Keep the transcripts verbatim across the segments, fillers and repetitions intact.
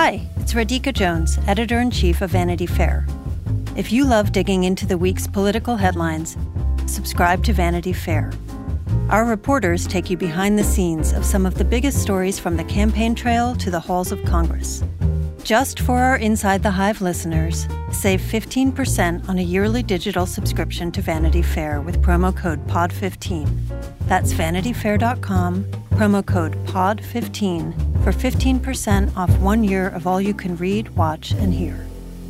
Hi, it's Radhika Jones, Editor-in-Chief of Vanity Fair. If you love digging into the week's political headlines, subscribe to Vanity Fair. Our reporters take you behind the scenes of some of the biggest stories from the campaign trail to the halls of Congress. Just for our Inside the Hive listeners, save fifteen percent on a yearly digital subscription to Vanity Fair with promo code P O D fifteen. That's vanity fair dot com, promo code P O D fifteen for fifteen percent off one year of all you can read, watch, and hear.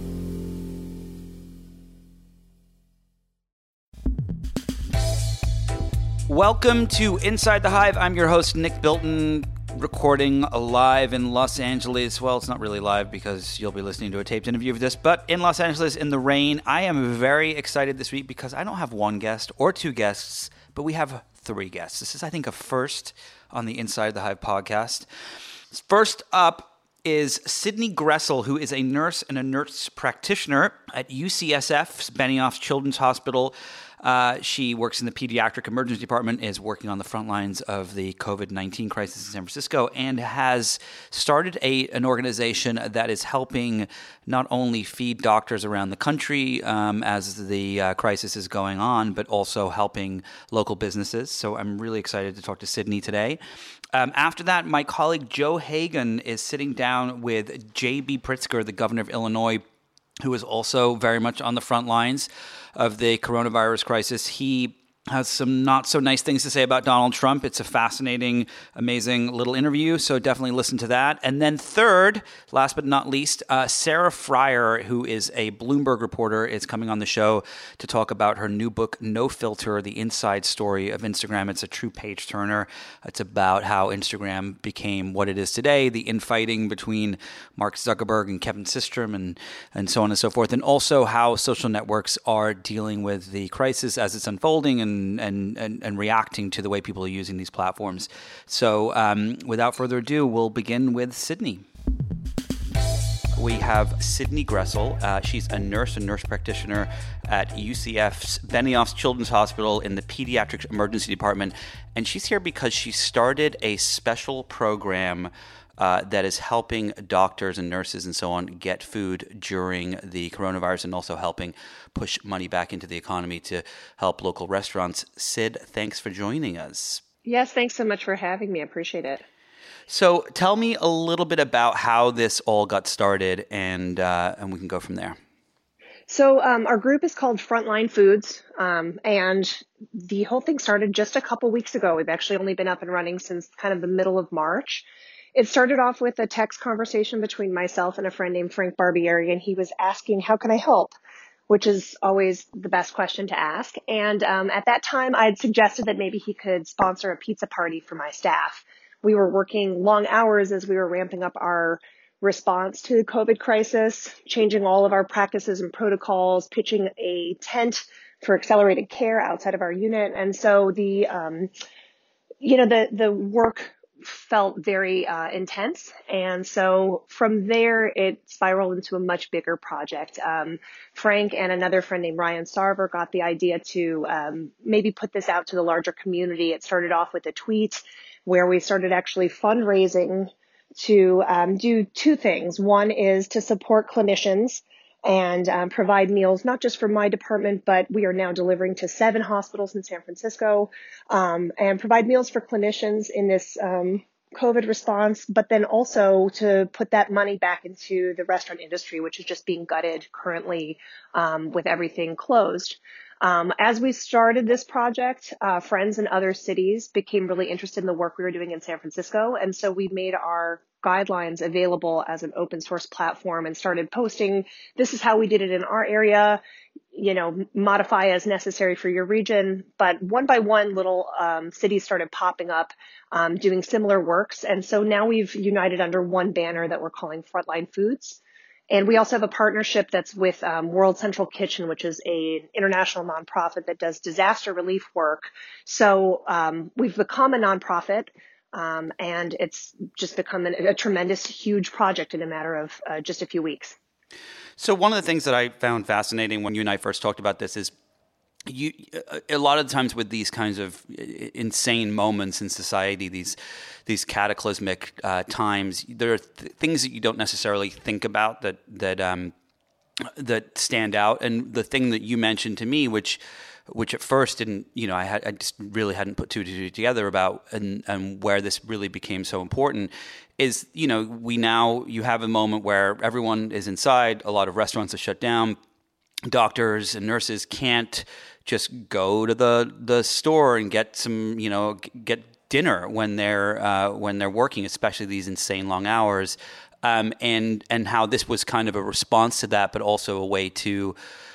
Welcome to Inside the Hive. I'm your host, Nick Bilton, recording live in Los Angeles. Well, it's not really live because you'll be listening to a taped interview of this, but in Los Angeles in the rain. I am very excited this week because I don't have one guest or two guests, but we have three guests. This is, I think, a first on the Inside the Hive podcast. First up is Sydney Gressel, who is a nurse and a nurse practitioner at U C S F's Benioff Children's Hospital. Uh, she works in the pediatric emergency department, is working on the front lines of the covid nineteen crisis in San Francisco, and has started a an organization that is helping not only feed doctors around the country um, as the uh, crisis is going on, but also helping local businesses. So I'm really excited to talk to Sydney today. Um, after that, my colleague Joe Hagan is sitting down with J B Pritzker, the governor of Illinois, who is also very much on the front lines of the coronavirus crisis. He has some not so nice things to say about Donald Trump. It's a fascinating, amazing little interview, so definitely listen to that. And then third, last but not least, uh, Sarah Frier, who is a Bloomberg reporter, is coming on the show to talk about her new book, No Filter, The Inside Story of Instagram. It's a true page-turner. It's about how Instagram became what it is today, the infighting between Mark Zuckerberg and Kevin Systrom, and, and so on and so forth, and also how social networks are dealing with the crisis as it's unfolding and And, and, and reacting to the way people are using these platforms. So um, without further ado, we'll begin with Sydney. We have Sydney Gressel. Uh, she's a nurse and nurse practitioner at U C F's Benioff Children's Hospital in the pediatric emergency department. And she's here because she started a special program Uh, that is helping doctors and nurses and so on get food during the coronavirus, and also helping push money back into the economy to help local restaurants. Sid, thanks for joining us. Yes, thanks so much for having me. I appreciate it. So tell me a little bit about how this all got started, and uh, and we can go from there. So um, our group is called Frontline Foods, um, and the whole thing started just a couple weeks ago. We've actually only been up and running since kind of the middle of March. It started off with a text conversation between myself and a friend named Frank Barbieri, and he was asking, how can I help? Which is always the best question to ask. And um, at that time, I had suggested that maybe he could sponsor a pizza party for my staff. We were working long hours as we were ramping up our response to the COVID crisis, changing all of our practices and protocols, pitching a tent for accelerated care outside of our unit. And so the, um, you know, the, the work felt very uh, intense. And so from there, it spiraled into a much bigger project. Um, Frank and another friend named Ryan Sarver got the idea to um, maybe put this out to the larger community. It started off with a tweet where we started actually fundraising to um, do two things. One is to support clinicians and um, provide meals, not just for my department, but we are now delivering to seven hospitals in San Francisco, um, and provide meals for clinicians in this um, COVID response, but then also to put that money back into the restaurant industry, which is just being gutted currently um, with everything closed. Um, as we started this project, uh, friends in other cities became really interested in the work we were doing in San Francisco. And so we made our guidelines available as an open source platform and started posting, this is how we did it in our area, you know, modify as necessary for your region. But one by one, little um, cities started popping up, um, doing similar works. And so now we've united under one banner that we're calling Frontline Foods. And we also have a partnership that's with um, World Central Kitchen, which is an international nonprofit that does disaster relief work. So um, we've become a nonprofit, um, and it's just become an, a tremendous, huge project in a matter of uh, just a few weeks. So one of the things that I found fascinating when you and I first talked about this is you a lot of the times with these kinds of insane moments in society, these these cataclysmic uh, times, there are th- things that you don't necessarily think about that that um, that stand out. And the thing that you mentioned to me, which which at first didn't, you know, I had I just really hadn't put two to two together about, and and where this really became so important is, you know, we now you have a moment where everyone is inside, a lot of restaurants are shut down, doctors and nurses can't just go to the the store and get some, you know, get dinner when they're uh, when they're working, especially these insane long hours, um, and and how this was kind of a response to that, but also a way to.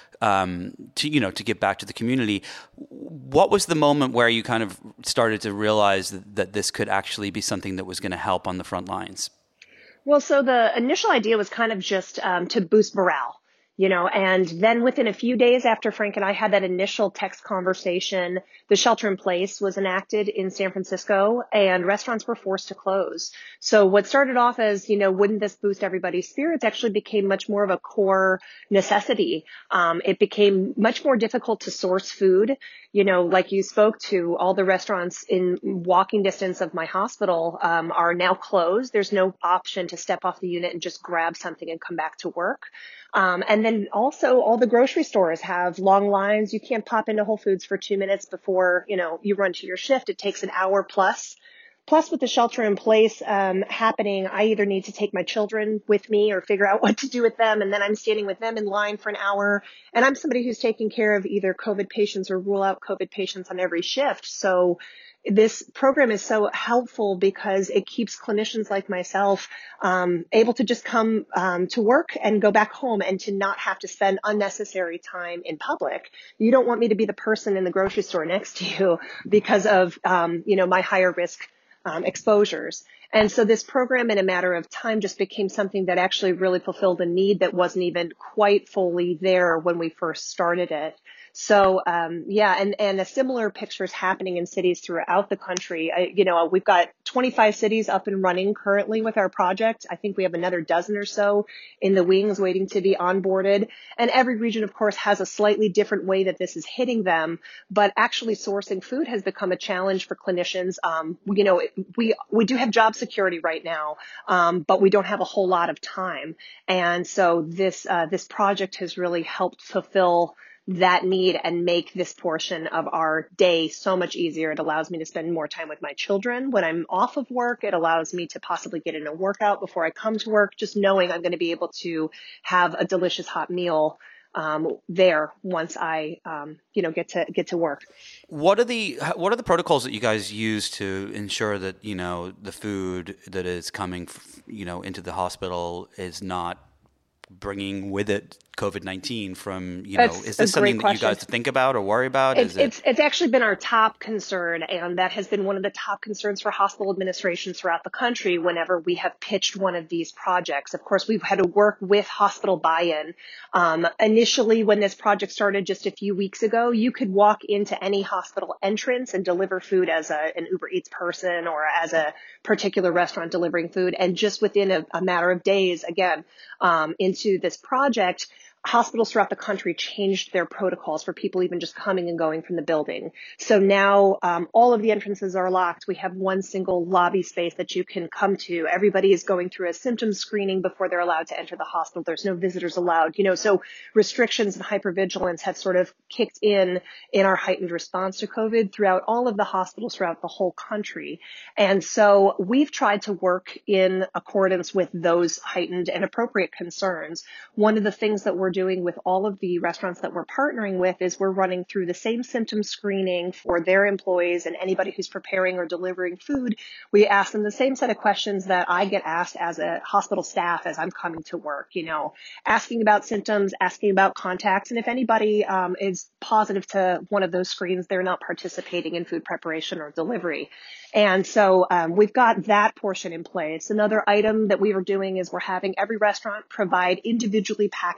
Um, to you know, to give back to the community. What was the moment where you kind of started to realize that, that this could actually be something that was going to help on the front lines? Well, so the initial idea was kind of just um, to boost morale, you know, and then within a few days after Frank and I had that initial text conversation, the shelter in place was enacted in San Francisco and restaurants were forced to close. So what started off as, you know, wouldn't this boost everybody's spirits actually became much more of a core necessity. Um, it became much more difficult to source food. You know, like you spoke to, all the restaurants in walking distance of my hospital um, are now closed. There's no option to step off the unit and just grab something and come back to work. Um, and then also all the grocery stores have long lines. You can't pop into Whole Foods for two minutes before, you know, you run to your shift. It takes an hour plus. Plus, with the shelter in place um, happening, I either need to take my children with me or figure out what to do with them. And then I'm standing with them in line for an hour. And I'm somebody who's taking care of either COVID patients or rule out COVID patients on every shift. So this program is so helpful because it keeps clinicians like myself um, able to just come um, to work and go back home and to not have to spend unnecessary time in public. You don't want me to be the person in the grocery store next to you because of, um, you know, my higher risk Um, exposures. And so this program in a matter of time just became something that actually really fulfilled a need that wasn't even quite fully there when we first started it. So, um, yeah, and, and a similar picture is happening in cities throughout the country. I, you know, we've got twenty-five cities up and running currently with our project. I think we have another dozen or so in the wings waiting to be onboarded. And every region, of course, has a slightly different way that this is hitting them. But actually sourcing food has become a challenge for clinicians. Um, you know, we, we do have job security right now, um, but we don't have a whole lot of time. And so this, uh, this project has really helped fulfill that need and make this portion of our day so much easier. It allows me to spend more time with my children when I'm off of work. It allows me to possibly get in a workout before I come to work, just knowing I'm going to be able to have a delicious hot meal um, there once I, um, you know, get to get to work. What are the what are the protocols that you guys use to ensure that, you know, the food that is coming, you know, into the hospital is not bringing with it COVID nineteen from, you know, That's is this something that question. you guys think about or worry about? It's, is it... it's, it's actually been our top concern, and that has been one of the top concerns for hospital administrations throughout the country whenever we have pitched one of these projects. Of course, we've had to work with hospital buy-in. Um, initially, when this project started just a few weeks ago, you could walk into any hospital entrance and deliver food as a, an Uber Eats person or as a particular restaurant delivering food. And just within a, a matter of days, again, um, into this project, hospitals throughout the country changed their protocols for people even just coming and going from the building. So now um, all of the entrances are locked. We have one single lobby space that you can come to. Everybody is going through a symptom screening before they're allowed to enter the hospital. There's no visitors allowed. You know, so restrictions and hypervigilance have sort of kicked in in our heightened response to COVID throughout all of the hospitals throughout the whole country. And so we've tried to work in accordance with those heightened and appropriate concerns. One of the things that we're doing with all of the restaurants that we're partnering with is we're running through the same symptom screening for their employees and anybody who's preparing or delivering food. We ask them the same set of questions that I get asked as a hospital staff as I'm coming to work, you know, asking about symptoms, asking about contacts. And if anybody um, is positive to one of those screens, they're not participating in food preparation or delivery. And so um, we've got that portion in place. Another item that we are doing is we're having every restaurant provide individually packaged or individually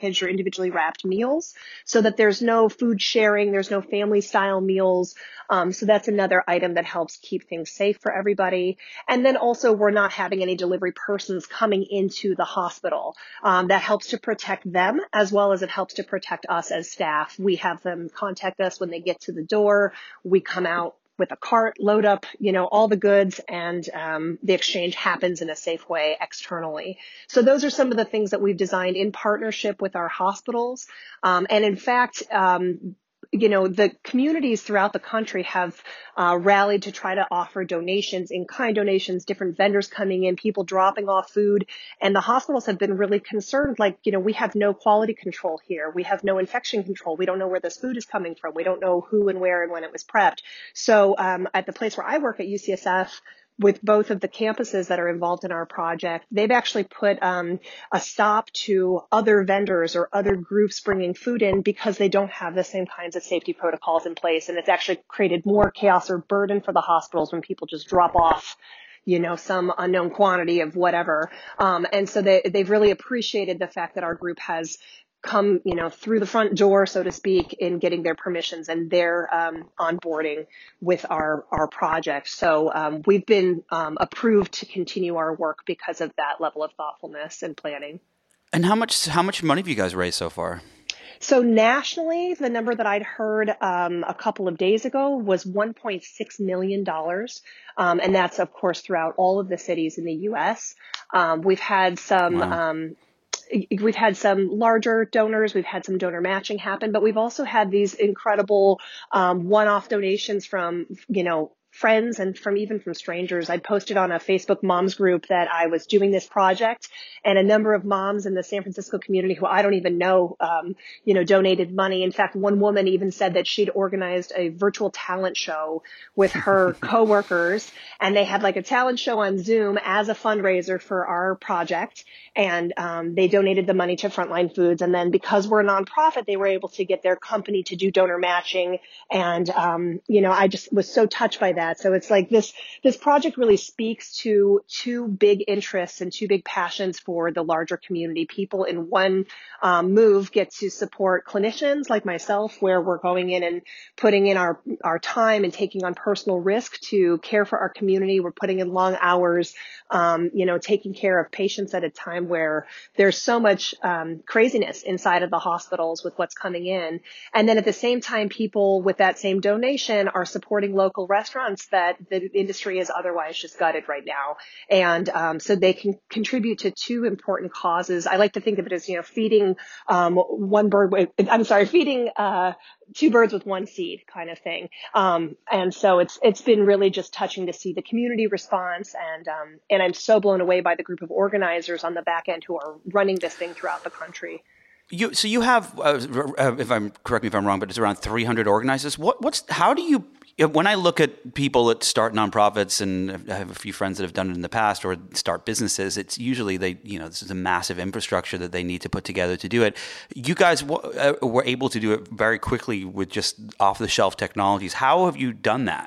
individually wrapped meals so that there's no food sharing, there's no family style meals. Um, so that's another item that helps keep things safe for everybody. And then also we're not having any delivery persons coming into the hospital. Um, that helps to protect them as well as it helps to protect us as staff. We have them contact us when they get to the door. We come out with a cart, load up, you know, all the goods, and um, the exchange happens in a safe way externally. So those are some of the things that we've designed in partnership with our hospitals. Um, and in fact, um, you know, the communities throughout the country have uh, rallied to try to offer donations, in-kind donations, different vendors coming in, people dropping off food. And the hospitals have been really concerned, like, you know, we have no quality control here. We have no infection control. We don't know where this food is coming from. We don't know who and where and when it was prepped. So um, at the place where I work at U C S F, with both of the campuses that are involved in our project, they've actually put um, a stop to other vendors or other groups bringing food in because they don't have the same kinds of safety protocols in place. And it's actually created more chaos or burden for the hospitals when people just drop off, you know, some unknown quantity of whatever. Um, and so they, they've really appreciated the fact that our group has come, you know, through the front door, so to speak, in getting their permissions and their um, onboarding with our, our project. So um, we've been um, approved to continue our work because of that level of thoughtfulness and planning. And how much how much money have you guys raised so far? So nationally, the number that I'd heard um, a couple of days ago was one point six million dollars. Um, and that's, of course, throughout all of the cities in the U S. Um, we've had some... Wow. Um, We've had some larger donors. We've had some donor matching happen, but we've also had these incredible um, one-off donations from, you know, friends and from even from strangers. I posted on a Facebook moms group that I was doing this project, and a number of moms in the San Francisco community who I don't even know, um, you know, donated money. In fact, one woman even said that she'd organized a virtual talent show with her coworkers, and they had like a talent show on Zoom as a fundraiser for our project. And um, they donated the money to Frontline Foods. And then because we're a nonprofit, they were able to get their company to do donor matching. And, um, you know, I just was so touched by that. So it's like this, this project really speaks to two big interests and two big passions for the larger community. People in one um, move get to support clinicians like myself, where we're going in and putting in our, our time and taking on personal risk to care for our community. We're putting in long hours, um, you know, taking care of patients at a time where there's so much um, craziness inside of the hospitals with what's coming in. And then at the same time, people with that same donation are supporting local restaurants that the industry is otherwise just gutted right now. And um, so they can contribute to two important causes. I like to think of it as, you know, feeding um, one bird, with, I'm sorry, feeding uh, two birds with one seed kind of thing. Um, and so it's it's been really just touching to see the community response. And um, and I'm so blown away by the group of organizers on the back end who are running this thing throughout the country. You, so you have, uh, if I'm correct me if I'm wrong, but it's around three hundred organizers. What, what's, how do you, when I look at people that start nonprofits, and I have a few friends that have done it in the past or start businesses, it's usually they, you know, this is a massive infrastructure that they need to put together to do it. You guys w- uh, were able to do it very quickly with just off the shelf technologies. How have you done that?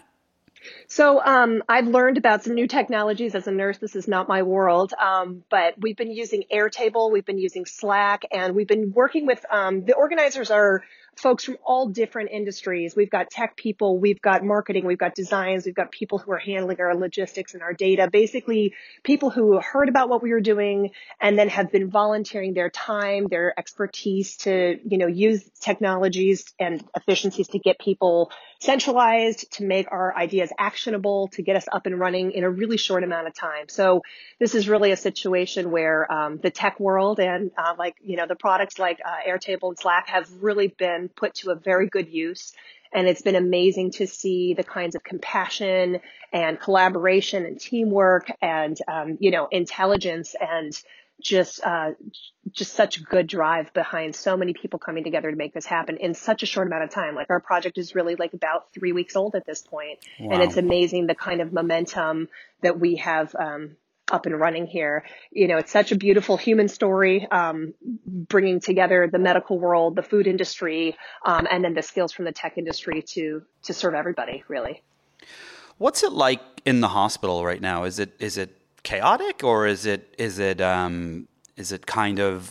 So um, I've learned about some new technologies as a nurse. This is not my world, um, but we've been using Airtable, we've been using Slack, and we've been working with um, the organizers are folks from all different industries. We've got tech people, we've got marketing, we've got designs, we've got people who are handling our logistics and our data, basically people who heard about what we were doing and then have been volunteering their time, their expertise to, you know, use technologies and efficiencies to get people centralized, to make our ideas actionable, to get us up and running in a really short amount of time. So this is really a situation where um, the tech world and uh, like, you know, the products like uh, Airtable and Slack have really been put to a very good use. And it's been amazing to see the kinds of compassion and collaboration and teamwork and, um, you know, intelligence and just, uh, just such good drive behind so many people coming together to make this happen in such a short amount of time. Like our project is really like about three weeks old at this point. Wow. And it's amazing the kind of momentum that we have, um, up and running here. You know, it's such a beautiful human story, um, bringing together the medical world, the food industry, um, and then the skills from the tech industry to, to serve everybody, really. What's it like in the hospital right now? Is it, is it chaotic or is it, is it, um, is it kind of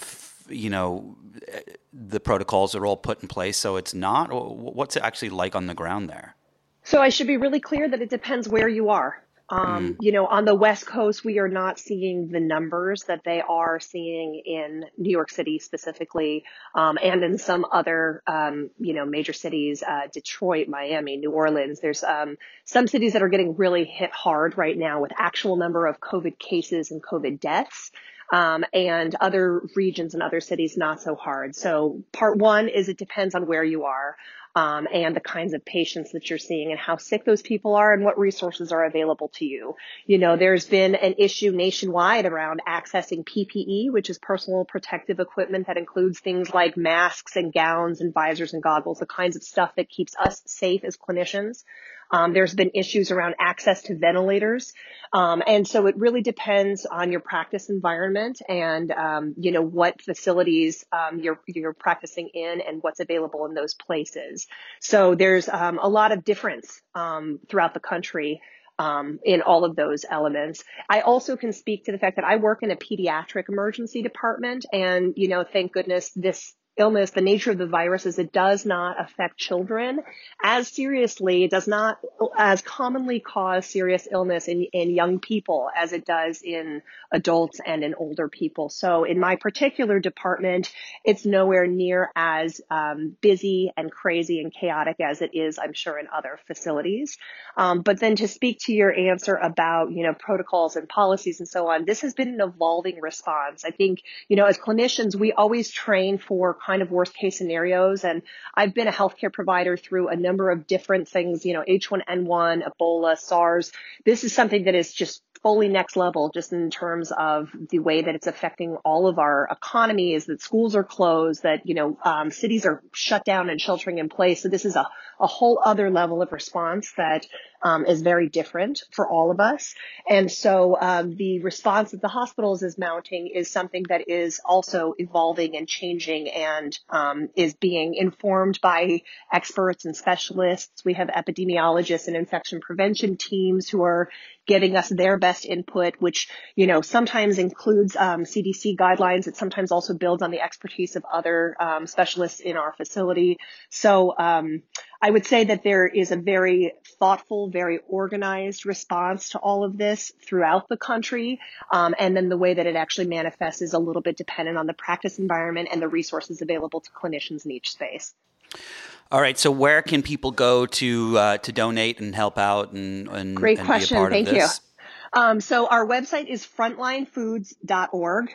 you know, the protocols are all put in place, so it's not? Or what's it actually like on the ground there? So I should be really clear that it depends where you are. Um, mm. You know, on the West Coast, we are not seeing the numbers that they are seeing in New York City specifically, um, and in some other, um, you know, major cities, uh, Detroit, Miami, New Orleans. There's um, some cities that are getting really hit hard right now with actual number of COVID cases and COVID deaths. Um, and other regions and other cities not so hard. So part one is it depends on where you are. Um, and the kinds of patients that you're seeing and how sick those people are and what resources are available to you. You know, there's been an issue nationwide around accessing P P E, which is personal protective equipment that includes things like masks and gowns and visors and goggles, the kinds of stuff that keeps us safe as clinicians. Um, there's been issues around access to ventilators. Um, and so it really depends on your practice environment and, um, you know, what facilities um, you're, you're practicing in and what's available in those places. So there's um, a lot of difference um, throughout the country um, in all of those elements. I also can speak to the fact that I work in a pediatric emergency department. And, you know, thank goodness this illness, the nature of the virus is it does not affect children as seriously. It does not as commonly cause serious illness in, in young people as it does in adults and in older people. So in my particular department, it's nowhere near as um, busy and crazy and chaotic as it is, I'm sure, in other facilities. Um, but then to speak to your answer about, you know, protocols and policies and so on, this has been an evolving response. I think, you know, as clinicians, we always train for kind of worst case scenarios. And I've been a healthcare provider through a number of different things, you know, H one N one, Ebola, SARS. This is something that is just fully next level, just in terms of the way that it's affecting all of our economy, is that schools are closed, that, you know, um, cities are shut down and sheltering in place. So this is a, a whole other level of response that um, is very different for all of us. And so um, the response that the hospitals is mounting is something that is also evolving and changing and um, is being informed by experts and specialists. We have epidemiologists and infection prevention teams who are giving us their best input, which, you know, sometimes includes um, C D C guidelines. It sometimes also builds on the expertise of other um, specialists in our facility. So um, I would say that there is a very thoughtful, very organized response to all of this throughout the country. Um, and then the way that it actually manifests is a little bit dependent on the practice environment and the resources available to clinicians in each space. All right. So where can people go to uh, to donate and help out and, and, Great and question. be a part Thank of this? you. Um, so our website is frontline foods dot org.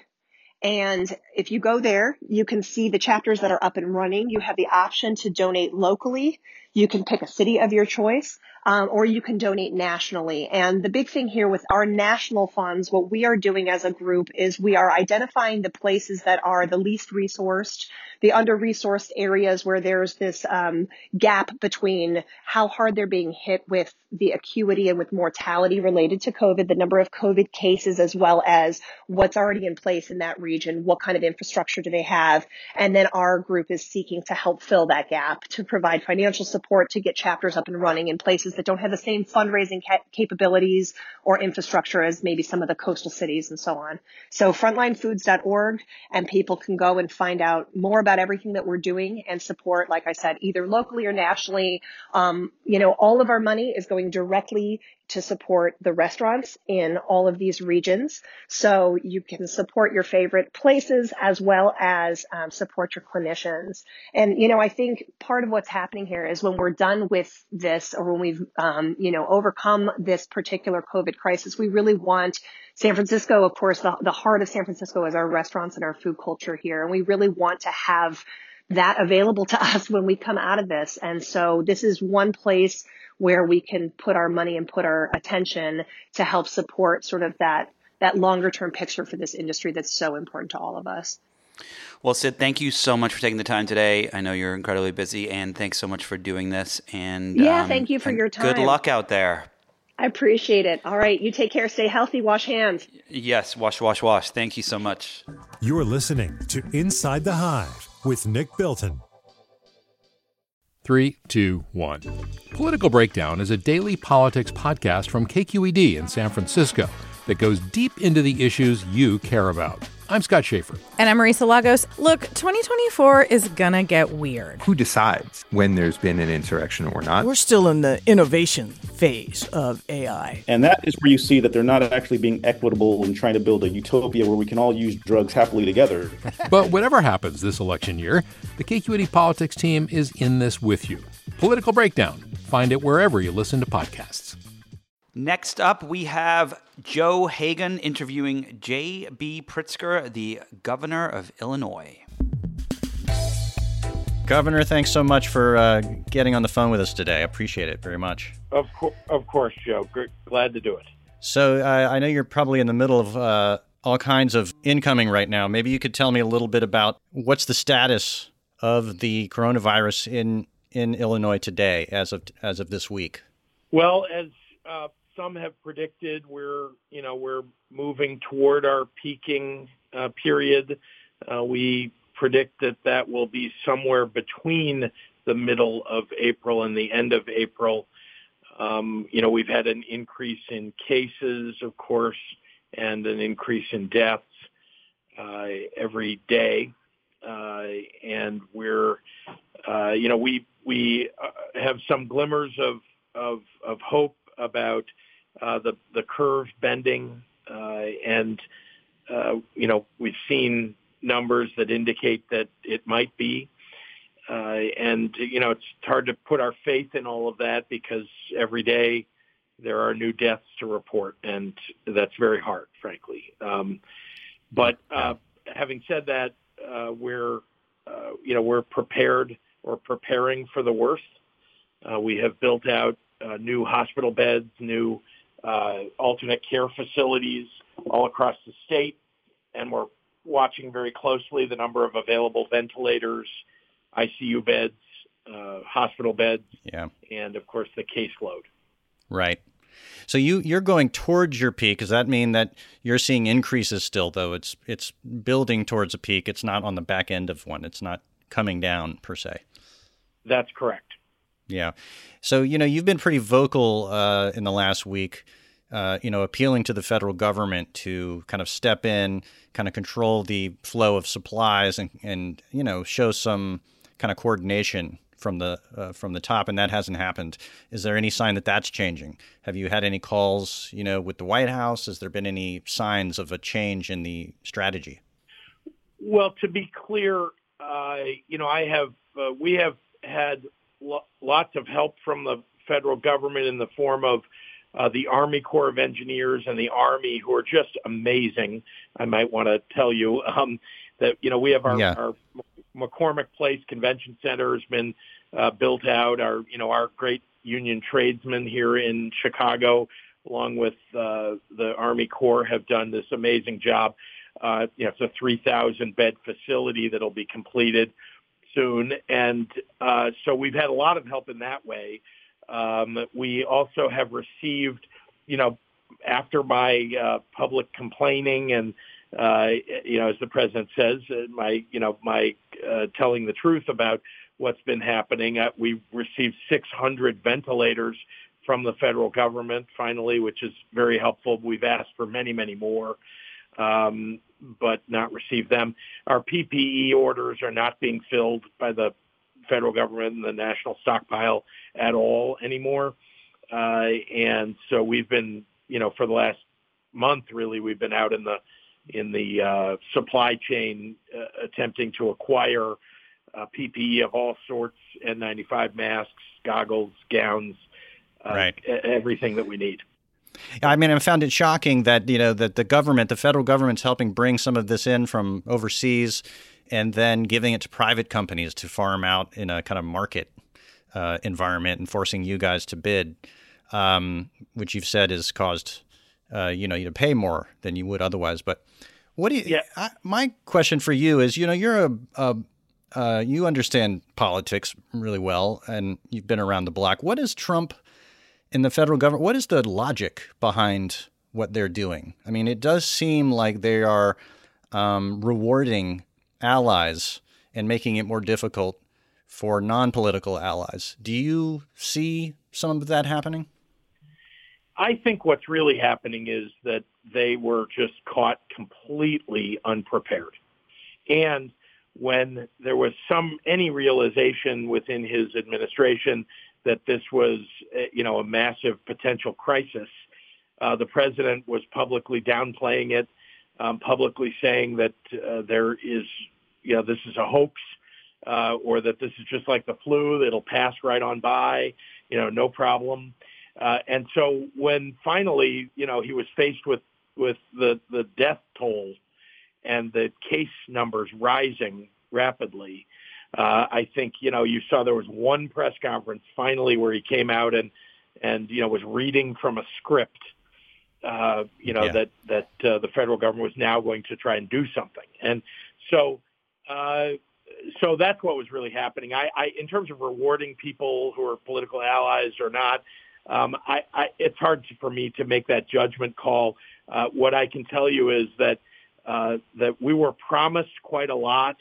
And if you go there, you can see the chapters that are up and running. You have the option to donate locally. You can pick a city of your choice, um, or you can donate nationally. And the big thing here with our national funds, what we are doing as a group is we are identifying the places that are the least resourced, the under-resourced areas where there's this um, gap between how hard they're being hit with the acuity and with mortality related to COVID, the number of COVID cases, as well as what's already in place in that region, what kind of infrastructure do they have. And then our group is seeking to help fill that gap, to provide financial support, to get chapters up and running in places that don't have the same fundraising ca- capabilities or infrastructure as maybe some of the coastal cities and so on. So frontline foods dot org, and people can go and find out more about everything that we're doing and support, like I said, either locally or nationally. Um, you know, all of our money is going directly to support the restaurants in all of these regions. So you can support your favorite places as well as um, support your clinicians. And, you know, I think part of what's happening here is when we're done with this, or when we've, um, you know, overcome this particular COVID crisis, we really want San Francisco, of course, the, the heart of San Francisco is our restaurants and our food culture here. And we really want to have that available to us when we come out of this. And so this is one place where we can put our money and put our attention to help support sort of that, that longer term picture for this industry that's so important to all of us. Well, Sid, thank you so much for taking the time today. I know you're incredibly busy, and thanks so much for doing this. And yeah, um, thank you for your time. Good luck out there. I appreciate it. All right. You take care. Stay healthy. Wash hands. Yes. Wash, wash, wash. Thank you so much. You're listening to Inside the Hive with Nick Bilton. Three, two, one. Political Breakdown is a daily politics podcast from K Q E D in San Francisco that goes deep into the issues you care about. I'm Scott Schaefer. And I'm Marisa Lagos. Look, twenty twenty-four is gonna get weird. Who decides when there's been an insurrection or not? We're still in the innovation phase of A I. And that is where you see that they're not actually being equitable and trying to build a utopia where we can all use drugs happily together. But whatever happens this election year, the K Q E D Politics team is in this with you. Political Breakdown. Find it wherever you listen to podcasts. Next up, we have Joe Hagan interviewing J B. Pritzker, the governor of Illinois. Governor, thanks so much for uh, getting on the phone with us today. I appreciate it very much. Of, co- of course, Joe. G- glad to do it. So uh, I know you're probably in the middle of uh, all kinds of incoming right now. Maybe you could tell me a little bit about what's the status of the coronavirus in, in Illinois today as of as of this week. Well, as uh, some have predicted, we're you know we're moving toward our peaking uh, period. Uh, we predict that that will be somewhere between the middle of April and the end of April. Um, you know, we've had an increase in cases, of course, and an increase in deaths uh, every day, uh, and we're uh, you know we we uh, have some glimmers of of, of hope about Uh, the the curve bending, uh, and uh, you know we've seen numbers that indicate that it might be, uh, and you know it's hard to put our faith in all of that because every day there are new deaths to report, and that's very hard, frankly. Um, but uh, having said that, uh, we're uh, you know we're prepared or preparing for the worst. Uh, we have built out uh, new hospital beds, new Uh, alternate care facilities all across the state, and we're watching very closely the number of available ventilators, I C U beds, uh, hospital beds, yeah, and of course the caseload. Right. So you you're going towards your peak. Does that mean that you're seeing increases still, though? It's it's building towards a peak. It's not on the back end of one. It's not coming down per se. That's correct. Yeah. So, you know, you've been pretty vocal uh, in the last week, uh, you know, appealing to the federal government to kind of step in, kind of control the flow of supplies and, and you know, show some kind of coordination from the uh, from the top. And that hasn't happened. Is there any sign that that's changing? Have you had any calls, you know, with the White House? Has there been any signs of a change in the strategy? Well, to be clear, uh, you know, I have uh, we have had lots of help from the federal government in the form of uh, the Army Corps of Engineers and the Army, who are just amazing. I might want to tell you um, that, you know, we have our, yeah. our McCormick Place Convention Center has been uh, built out. Our, you know, our great union tradesmen here in Chicago, along with uh, the Army Corps, have done this amazing job. Uh, you know, it's a three thousand bed facility that'll be completed soon. And uh, so we've had a lot of help in that way. Um, we also have received, you know, after my uh, public complaining and, uh, you know, as the president says, uh, my, you know, my uh, telling the truth about what's been happening, uh, we received six hundred ventilators from the federal government finally, which is very helpful. We've asked for many, many more. Um, but not receive them. Our P P E orders are not being filled by the federal government and the national stockpile at all anymore. Uh, and so we've been, you know, for the last month, really, we've been out in the in the uh, supply chain uh, attempting to acquire uh, P P E of all sorts, N ninety-five masks, goggles, gowns, uh, right. everything that we need. I mean, I found it shocking that, you know, that the government, the federal government's helping bring some of this in from overseas and then giving it to private companies to farm out in a kind of market uh, environment and forcing you guys to bid, um, which you've said has caused, uh, you know, you to pay more than you would otherwise. But what do you, yeah. I, my question for you is, you know, you're a, a uh, you understand politics really well and you've been around the block. What is Trump in the federal government? What is the logic behind what they're doing? I mean, it does seem like they are um, rewarding allies and making it more difficult for non-political allies. Do you see some of that happening? I think what's really happening is that they were just caught completely unprepared. And when there was some any realization within his administration that this was, you know, a massive potential crisis, uh, the president was publicly downplaying it, um, publicly saying that uh, there is, you know, this is a hoax, uh, or that this is just like the flu, that'll pass right on by, you know, no problem. Uh, and so when finally, you know, he was faced with, with the, the death toll and the case numbers rising rapidly, uh, I think, you know, you saw there was one press conference finally where he came out and, and, you know, was reading from a script, uh, you know, yeah. that, that uh, the federal government was now going to try and do something. And so, uh, so that's what was really happening. I, I, in terms of rewarding people who are political allies or not, Um, I, I, it's hard to, for me to make that judgment call. Uh, what I can tell you is that uh, that we were promised quite a lot,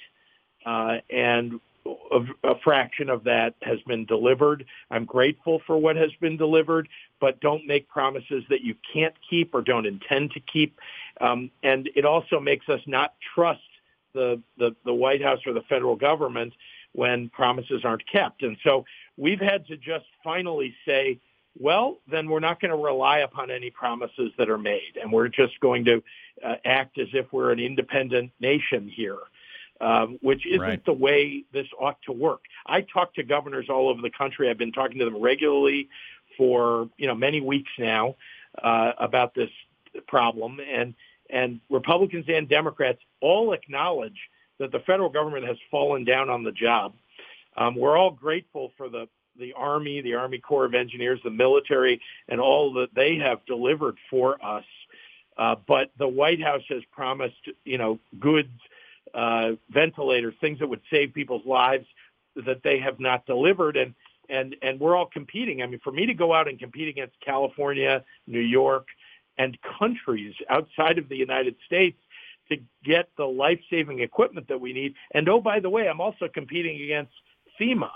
uh, and a, a fraction of that has been delivered. I'm grateful for what has been delivered, but don't make promises that you can't keep or don't intend to keep. Um, and it also makes us not trust the, the, the White House or the federal government when promises aren't kept. And so we've had to just finally say, well, then we're not going to rely upon any promises that are made, and we're just going to uh, act as if we're an independent nation here, um, which isn't right. the way this ought to work. I talk to governors all over the country. I've been talking to them regularly for, you know, many weeks now uh, about this problem, and and Republicans and Democrats all acknowledge that the federal government has fallen down on the job. Um, we're all grateful for the the Army, the Army Corps of Engineers, the military, and all that they have delivered for us. Uh, but the White House has promised, you know, goods, uh, ventilators, things that would save people's lives that they have not delivered. And, and, and we're all competing. I mean, for me to go out and compete against California, New York, and countries outside of the United States to get the life-saving equipment that we need. And, oh, by the way, I'm also competing against FEMA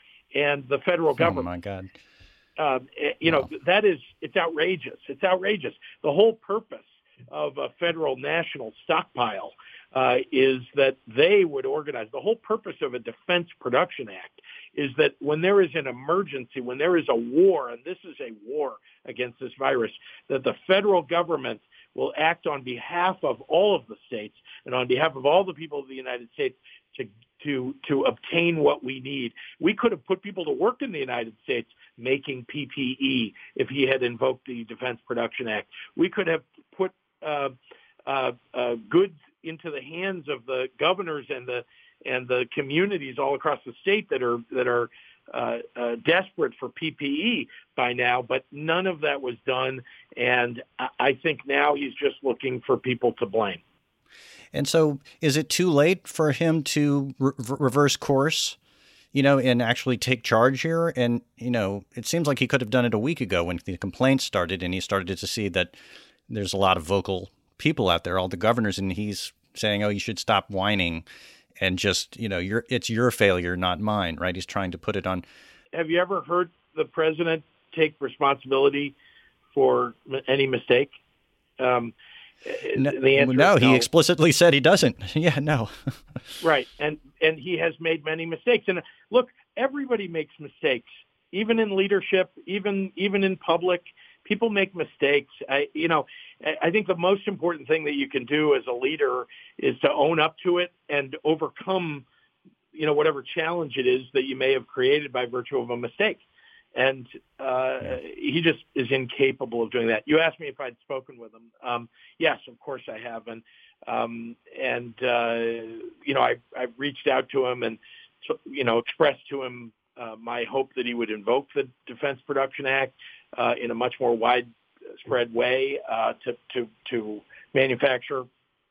and the federal government. Oh, my God. Uh, you know, wow. that is, it's outrageous. It's outrageous. The whole purpose of a federal national stockpile uh, is that they would organize. The whole purpose of a Defense Production Act is that when there is an emergency, when there is a war, and this is a war against this virus, that the federal government will act on behalf of all of the states and on behalf of all the people of the United States to to to obtain what we need. We could have put people to work in the United States making P P E if he had invoked the Defense Production Act. We could have put uh, uh, uh, goods into the hands of the governors and the and the communities all across the state that are that are uh, uh, desperate for P P E by now, but none of that was done. And I think now he's just looking for people to blame. And so is it too late for him to re- reverse course, you know, and actually take charge here? And, you know, it seems like he could have done it a week ago when the complaints started and he started to see that there's a lot of vocal people out there, all the governors, and he's saying, oh, you should stop whining and just, you know, you're, it's your failure, not mine, right? He's trying to put it on. Have you ever heard the president take responsibility for any mistake? Um No, no, he no. explicitly said he doesn't. Yeah, no. Right. And and he has made many mistakes. And look, everybody makes mistakes, even in leadership, even even in public. People make mistakes. I, you know, I think the most important thing that you can do as a leader is to own up to it and overcome, you know, whatever challenge it is that you may have created by virtue of a mistake. And uh, yeah. he just is incapable of doing that. You asked me if I'd spoken with him. Um, yes, of course I have. And, um, and uh, you know, I, I've reached out to him and, you know, expressed to him uh, my hope that he would invoke the Defense Production Act uh, in a much more widespread way uh, to, to, to manufacture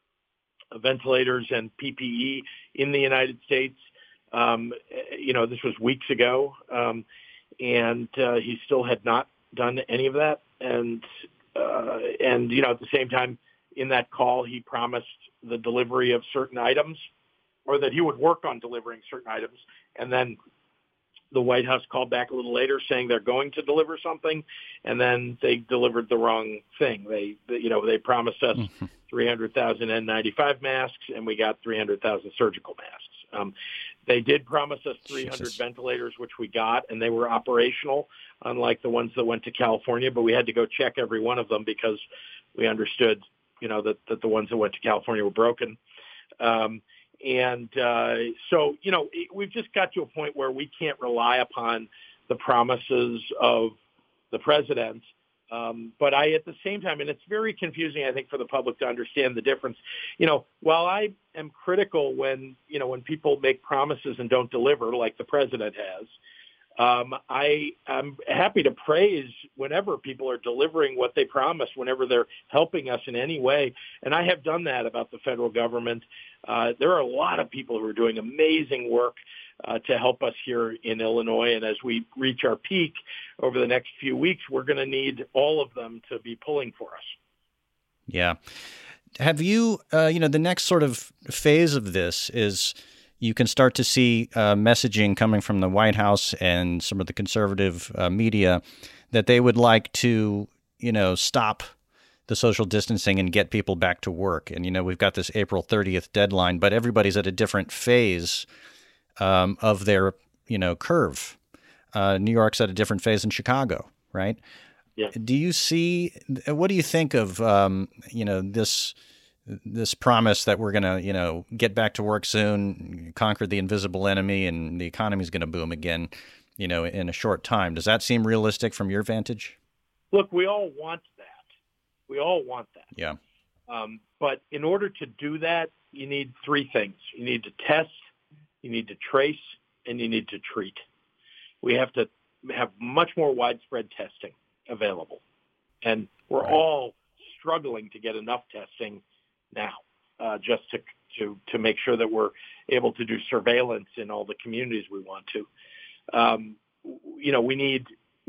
ventilators and P P E in the United States. Um, you know, this was weeks ago. Um, And uh, he still had not done any of that. And, uh, and you know, at the same time, in that call, he promised the delivery of certain items, or that he would work on delivering certain items. And then the White House called back a little later saying they're going to deliver something, and then they delivered the wrong thing. They, you know, they promised us mm-hmm. three hundred thousand N ninety-five masks, and we got three hundred thousand surgical masks. Um, they did promise us three hundred Jesus. ventilators, which we got, and they were operational, unlike the ones that went to California. But we had to go check every one of them because we understood, you know, that, that the ones that went to California were broken. Um, and uh, so, you know, we've just got to a point where we can't rely upon the promises of the president. Um, but I, at the same time, and it's very confusing, I think, for the public to understand the difference. You know, while I am critical when, you know, when people make promises and don't deliver, like the president has, um, I, I'm happy to praise whenever people are delivering what they promised, whenever they're helping us in any way. And I have done that about the federal government. Uh, there are a lot of people who are doing amazing work Uh, to help us here in Illinois. And as we reach our peak over the next few weeks, we're going to need all of them to be pulling for us. Yeah. Have you, uh, you know, the next sort of phase of this is you can start to see uh, messaging coming from the White House and some of the conservative uh, media that they would like to, you know, stop the social distancing and get people back to work. And, you know, we've got this April thirtieth deadline, but everybody's at a different phase Um, of their, you know, curve. Uh, New York's at a different phase than Chicago, right? Yeah. Do you see, what do you think of, um, you know, this this promise that we're going to, you know, get back to work soon, conquer the invisible enemy, and the economy is going to boom again, you know, in a short time? Does that seem realistic from your vantage? Look, we all want that. We all want that. Yeah. Um, but in order to do that, you need three things. You need to test, you need to trace, and you need to treat. We have to have much more widespread testing available. And we're right. all struggling to get enough testing now, uh, just to, to, to make sure that we're able to do surveillance in all the communities we want to. Um, you know, we need,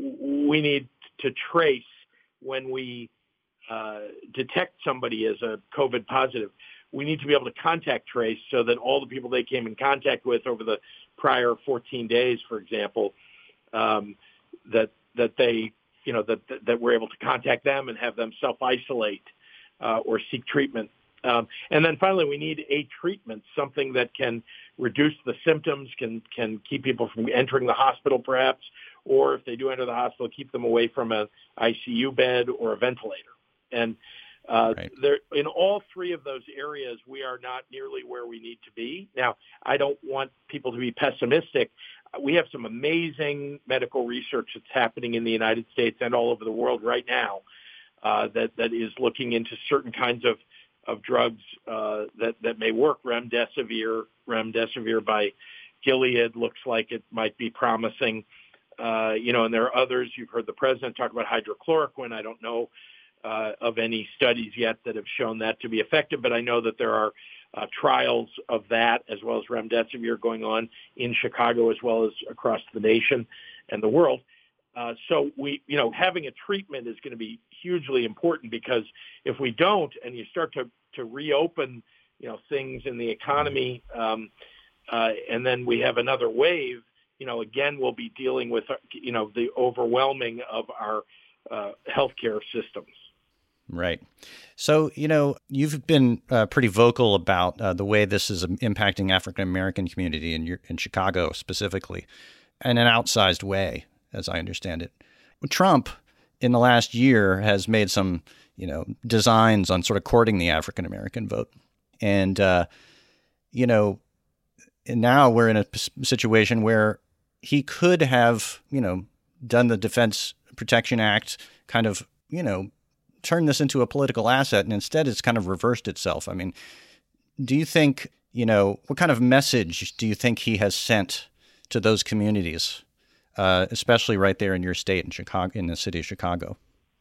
we need to trace when we uh, detect somebody as a COVID positive. We need to be able to contact trace so that all the people they came in contact with over the prior fourteen days, for example, um, that that they, you know, that, that that we're able to contact them and have them self-isolate uh, or seek treatment. Um, and then finally, we need a treatment, something that can reduce the symptoms, can can keep people from entering the hospital, perhaps, or if they do enter the hospital, keep them away from an I C U bed or a ventilator. And Uh, right. there, in all three of those areas, we are not nearly where we need to be. Now, I don't want people to be pessimistic. We have some amazing medical research that's happening in the United States and all over the world right now uh, that, that is looking into certain kinds of, of drugs uh, that, that may work. Remdesivir, Remdesivir by Gilead looks like it might be promising. Uh, you know, and there are others. You've heard the president talk about hydrochloroquine. I don't know Uh, of any studies yet that have shown that to be effective, but I know that there are uh, trials of that as well as remdesivir going on in Chicago as well as across the nation and the world. Uh, so we, you know, having a treatment is going to be hugely important because if we don't and you start to, to reopen, you know, things in the economy um, uh, and then we have another wave, you know, again, we'll be dealing with, you know, the overwhelming of our uh, healthcare systems. Right. So, you know, you've been uh, pretty vocal about uh, the way this is impacting African-American community in your, in Chicago specifically, in an outsized way, as I understand it. Trump, in the last year, has made some, you know, designs on sort of courting the African-American vote. And, uh, you know, and now we're in a situation where he could have, you know, done the Defense Protection Act, kind of, you know, turn this into a political asset, and instead it's kind of reversed itself. I mean, do you think, you know, what kind of message do you think he has sent to those communities, uh, especially right there in your state in Chicago, in the city of Chicago?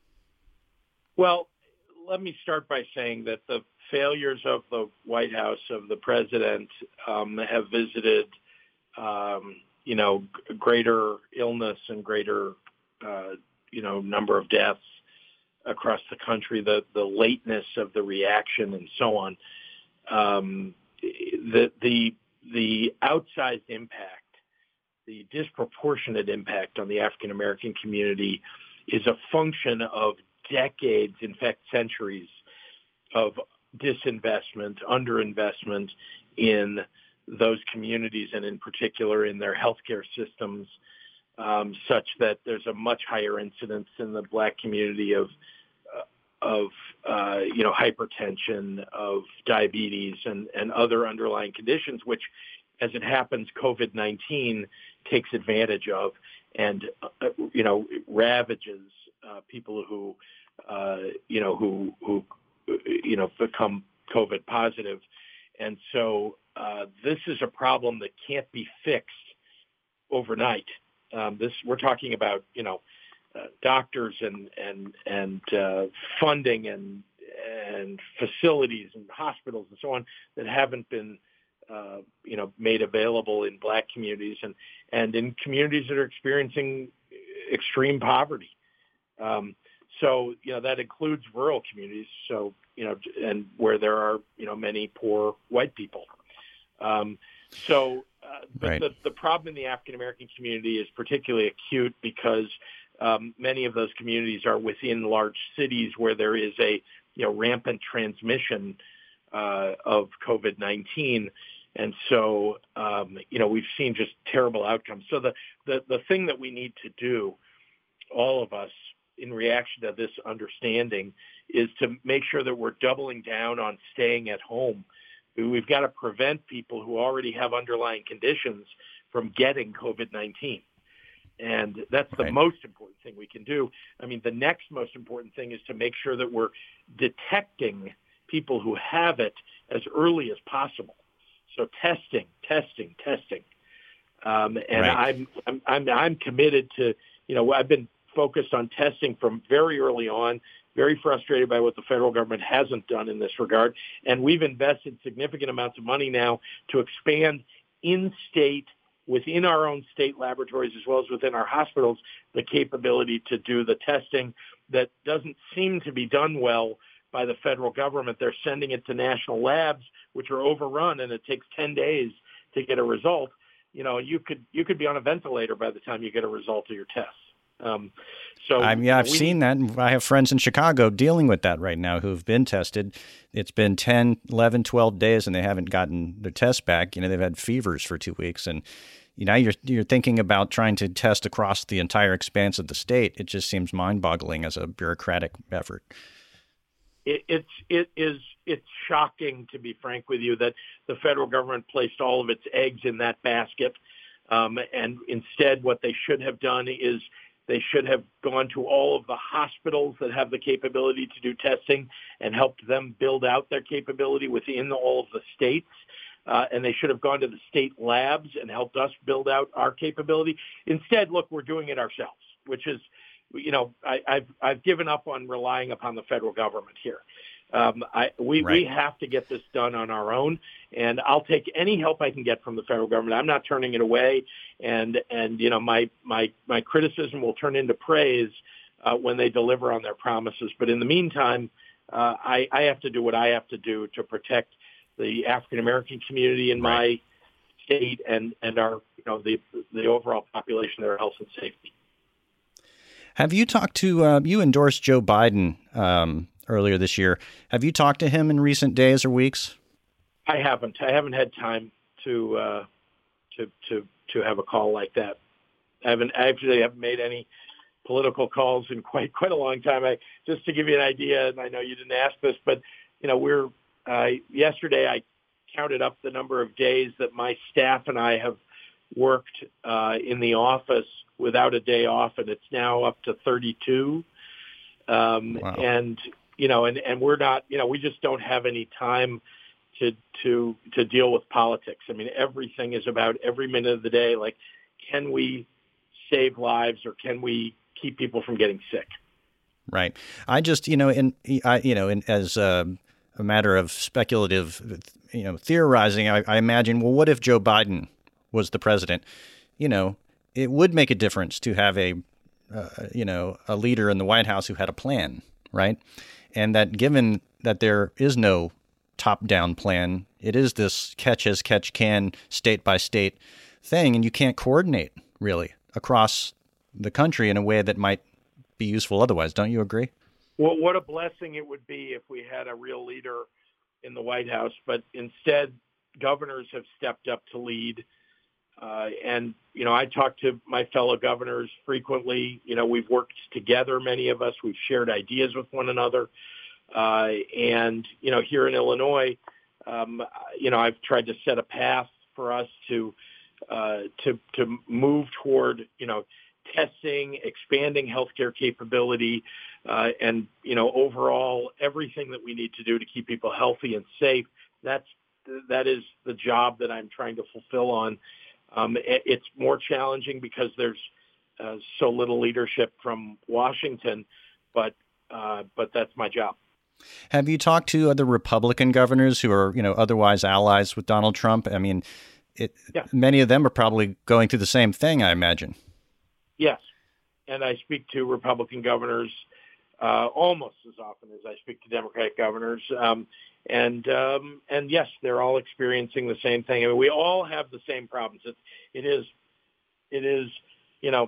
Well, let me start by saying that the failures of the White House, of the president, um, have visited, um, you know, g- greater illness and greater, uh, you know, number of deaths across the country, the, the lateness of the reaction and so on. Um, the, the, the outsized impact the disproportionate impact on the African American community is a function of decades, in fact, centuries of disinvestment, underinvestment in those communities, and in particular in their healthcare systems, um, such that there's a much higher incidence in the Black community of of uh, you know hypertension, of diabetes, and, and other underlying conditions, which, as it happens, COVID nineteen takes advantage of, and uh, you know ravages uh, people who uh, you know who who you know become COVID positive, and so uh, this is a problem that can't be fixed overnight. Um, this we're talking about you know. Uh, doctors and and and uh, funding and and facilities and hospitals and so on that haven't been uh, you know made available in Black communities and and in communities that are experiencing extreme poverty. Um, so you know that includes rural communities. So you know and where there are you know many poor white people. Um, so uh, but right. the the problem in the African American community is particularly acute because Um, many of those communities are within large cities where there is a you know rampant transmission uh, of COVID nineteen, and so um, you know we've seen just terrible outcomes. So the, the the thing that we need to do, all of us, in reaction to this understanding, is to make sure that we're doubling down on staying at home. We've got to prevent people who already have underlying conditions from getting COVID nineteen. And that's the right. most important thing we can do. I mean, the next most important thing is to make sure that we're detecting people who have it as early as possible. So testing, testing, testing. Um, and right. I'm, I'm, I'm, I'm committed to, you know, I've been focused on testing from very early on, very frustrated by what the federal government hasn't done in this regard. And we've invested significant amounts of money now to expand in-state, within our own state laboratories, as well as within our hospitals, the capability to do the testing that doesn't seem to be done well by the federal government. They're sending it to national labs, which are overrun, and it takes ten days to get a result. You know, you could you could be on a ventilator by the time you get a result of your test. Um, so I mean, I've we, seen that. I have friends in Chicago dealing with that right now who've been tested. It's been ten, eleven, twelve days and they haven't gotten their test back. You know, they've had fevers for two weeks. And you know, you're, you're thinking about trying to test across the entire expanse of the state. It just seems mind-boggling as a bureaucratic effort. It, it's, it is, it's shocking, to be frank with you, that the federal government placed all of its eggs in that basket. Um, and instead, what they should have done is they should have gone to all of the hospitals that have the capability to do testing and helped them build out their capability within all of the states. Uh, and they should have gone to the state labs and helped us build out our capability. Instead, look, we're doing it ourselves, which is, you know, I, I've I've given up on relying upon the federal government here. Um, I, we right. we have to get this done on our own, and I'll take any help I can get from the federal government. I'm not turning it away, and and you know my my my criticism will turn into praise uh, when they deliver on their promises. But in the meantime, uh, I, I have to do what I have to do to protect the African American community in right. my state and and our you know the the overall population, their health and safety. Have you talked to uh, you endorsed Joe Biden um, earlier this year? Have you talked to him in recent days or weeks? I haven't. I haven't had time to uh, to to to have a call like that. I haven't I actually haven't made any political calls in quite quite a long time. I just to give you an idea, and I know you didn't ask this, but you know we're uh, yesterday I counted up the number of days that my staff and I have worked uh, in the office without a day off, and it's now up to thirty-two. Um, wow. And you know, and, and we're not, you know, we just don't have any time to to to deal with politics. I mean, everything is about every minute of the day. Like, can we save lives, or can we keep people from getting sick? Right. I just, you know, in I, you know, in as a, a matter of speculative, you know, theorizing, I, I imagine, well, what if Joe Biden was the president? You know, it would make a difference to have a, uh, you know, a leader in the White House who had a plan, right? And that given that there is no top-down plan, it is this catch as catch can, state by state thing, and you can't coordinate really across the country in a way that might be useful otherwise. Don't you agree? Well, what a blessing it would be if we had a real leader in the White House, but instead governors have stepped up to lead. Uh, and, you know, I talk to my fellow governors frequently. You know, we've worked together, many of us. We've shared ideas with one another. Uh, and, you know, here in Illinois, um, you know, I've tried to set a path for us to uh, to to move toward, you know, testing, expanding healthcare capability, uh, and, you know, overall everything that we need to do to keep people healthy and safe. That's that is the job that I'm trying to fulfill on. Um, it, it's more challenging because there's uh, so little leadership from Washington, but uh, but that's my job. Have you talked to other Republican governors who are, you know, otherwise allies with Donald Trump? I mean, it, yeah. many of them are probably going through the same thing, I imagine. Yes, and I speak to Republican governors uh, almost as often as I speak to Democratic governors, um, and um, and yes, they're all experiencing the same thing. I mean, we all have the same problems. It, it is, it is, you know,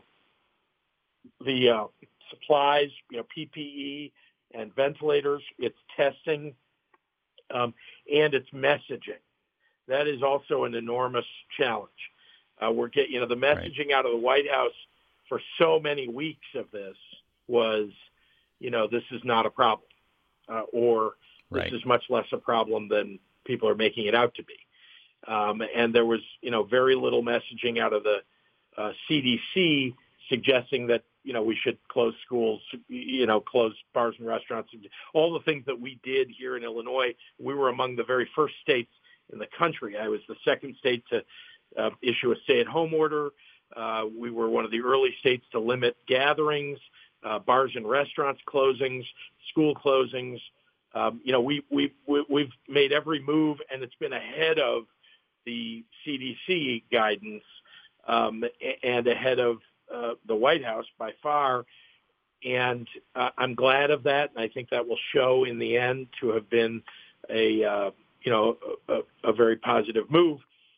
the uh, supplies, you know, P P E and ventilators. It's testing, um, and it's messaging. That is also an enormous challenge. Uh, we're getting, you know, the messaging right. out of the White House for so many weeks of this was, you know, this is not a problem, uh, or this right. is much less a problem than people are making it out to be. Um, and there was, you know, very little messaging out of the uh, C D C suggesting that, you know, we should close schools, you know, close bars and restaurants, all the things that we did here in Illinois. We were among the very first states in the country. I was the second state to uh, issue a stay-at-home order. Uh, we were one of the early states to limit gatherings, uh, bars and restaurants closings, school closings. Um, you know, we, we, we, we've made every move, and it's been ahead of the C D C guidance um, and ahead of uh, the White House by far. And uh, I'm glad of that, and I think that will show in the end to have been a, uh, you know, a, a very positive move.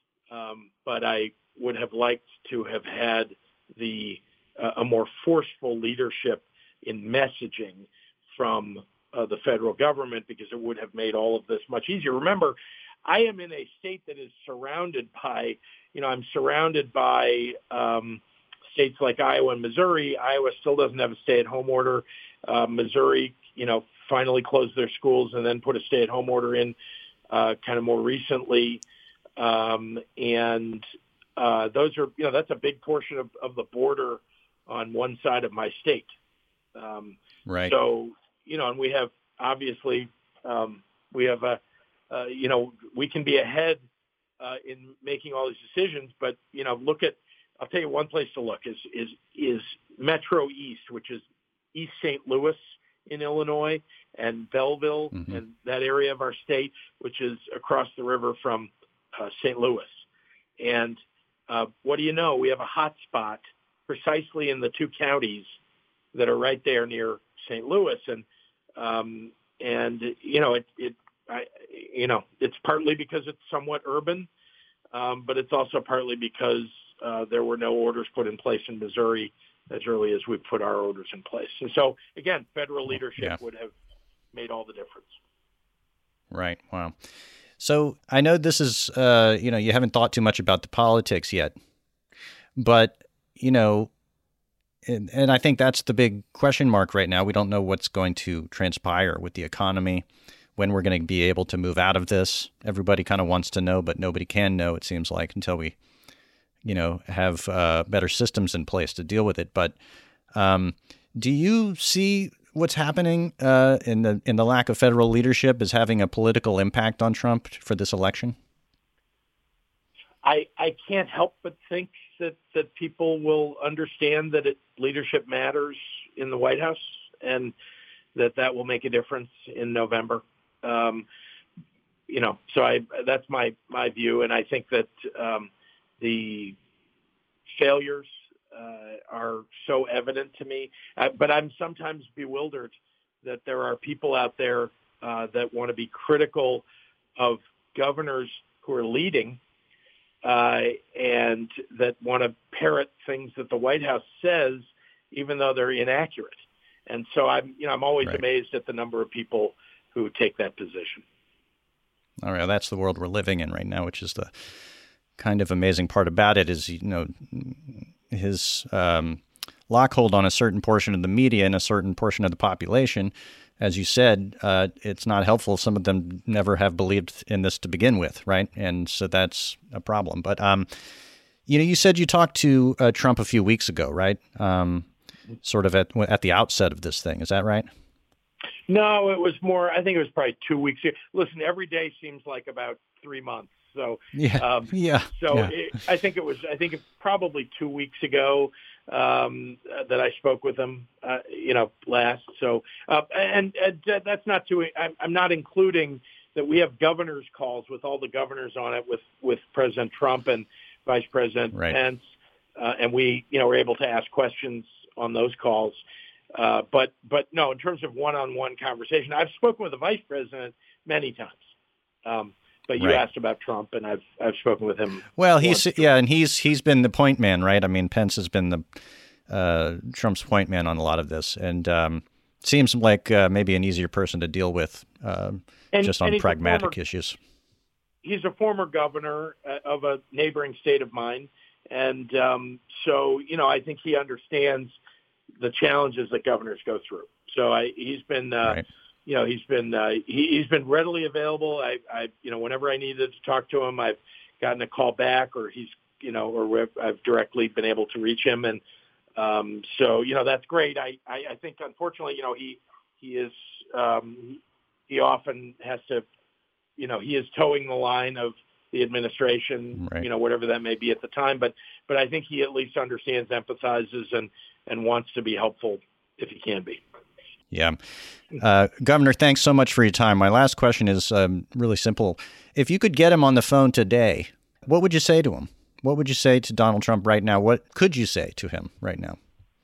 Um, but I would have liked to have had the uh, a more forceful leadership in messaging from uh, the federal government, because it would have made all of this much easier. Remember, I am in a state that is surrounded by, you know, I'm surrounded by um, states like Iowa and Missouri. Iowa still doesn't have a stay-at-home order. Uh, Missouri, you know, finally closed their schools and then put a stay-at-home order in uh, kind of more recently. Um, and uh, those are, you know, that's a big portion of, of the border on one side of my state. Um, right. So, you know, and we have, obviously, um, we have a, uh, you know, we can be ahead uh, in making all these decisions, but, you know, look at, I'll tell you one place to look is, is, is Metro East, which is East Saint Louis in Illinois, and Belleville, mm-hmm. and that area of our state, which is across the river from uh, Saint Louis. And uh, what do you know? We have a hot spot precisely in the two counties that are right there near Saint Louis. And, um, and you know, it, it I, you know, it's partly because it's somewhat urban, um, but it's also partly because uh, there were no orders put in place in Missouri as early as we put our orders in place. And so, again, federal leadership yeah. would have made all the difference. Right. Wow. So I know this is, uh, you know, you haven't thought too much about the politics yet, but, you know, and, and I think that's the big question mark right now. We don't know what's going to transpire with the economy, when we're going to be able to move out of this. Everybody kind of wants to know, but nobody can know, it seems like, until we, you know, have uh, better systems in place to deal with it. But um, do you see what's happening uh, in the in the lack of federal leadership as having a political impact on Trump for this election? I I can't help but think that, that people will understand that it, leadership matters in the White House, and that that will make a difference in November. Um, you know, so I that's my my view, and I think that um, the failures uh, are so evident to me. Uh, but I'm sometimes bewildered that there are people out there uh, that want to be critical of governors who are leading, uh, and that want to parrot things that the White House says, even though they're inaccurate. And so I'm, you know, I'm always Right. amazed at the number of people who take that position. All right, that's the world we're living in right now, which is the kind of amazing part about it is, you know, his um, lockhold on a certain portion of the media and a certain portion of the population. As you said, uh, it's not helpful. Some of them never have believed in this to begin with, right? And so that's a problem. But, um, you know, you said you talked to uh, Trump a few weeks ago, right? Um, sort of at at the outset of this thing. Is that right? No, it was more, I think it was probably two weeks ago. Listen, every day seems like about three months. So, Yeah, um, yeah, so yeah. It, I think it was, I think it probably two weeks ago um, uh, that I spoke with him, uh, you know, last. So, uh, and, and that's not too, I'm, I'm not including that we have governors' calls with all the governors on it with, with President Trump and Vice President Right. Pence. Uh, and we, you know, were able to ask questions on those calls. Uh, but, but no, in terms of one-on-one conversation, I've spoken with the vice president many times. Um, but you Right. asked about Trump, and I've I've spoken with him. Well, he's once. yeah, and he's he's been the point man, right? I mean, Pence has been the uh, Trump's point man on a lot of this, and um, seems like uh, maybe an easier person to deal with, uh, And- just and on he's a pragmatic former- issues. He's a former governor uh, of a neighboring state of mine, and um, so you know I think he understands the challenges that governors go through. So I, he's been. Uh, Right. You know, he's been uh, he, he's been readily available. I, I, you know, whenever I needed to talk to him, I've gotten a call back, or he's, you know, or I've directly been able to reach him, and um, so you know that's great. I, I, I think unfortunately, you know, he he is um, he often has to, you know, he is towing the line of the administration, Right. you know, whatever that may be at the time. But but I think he at least understands, empathizes, and and wants to be helpful if he can be. Yeah. Uh, Governor, thanks so much for your time. My last question is um, really simple. If you could get him on the phone today, what would you say to him? What would you say to Donald Trump right now? What could you say to him right now?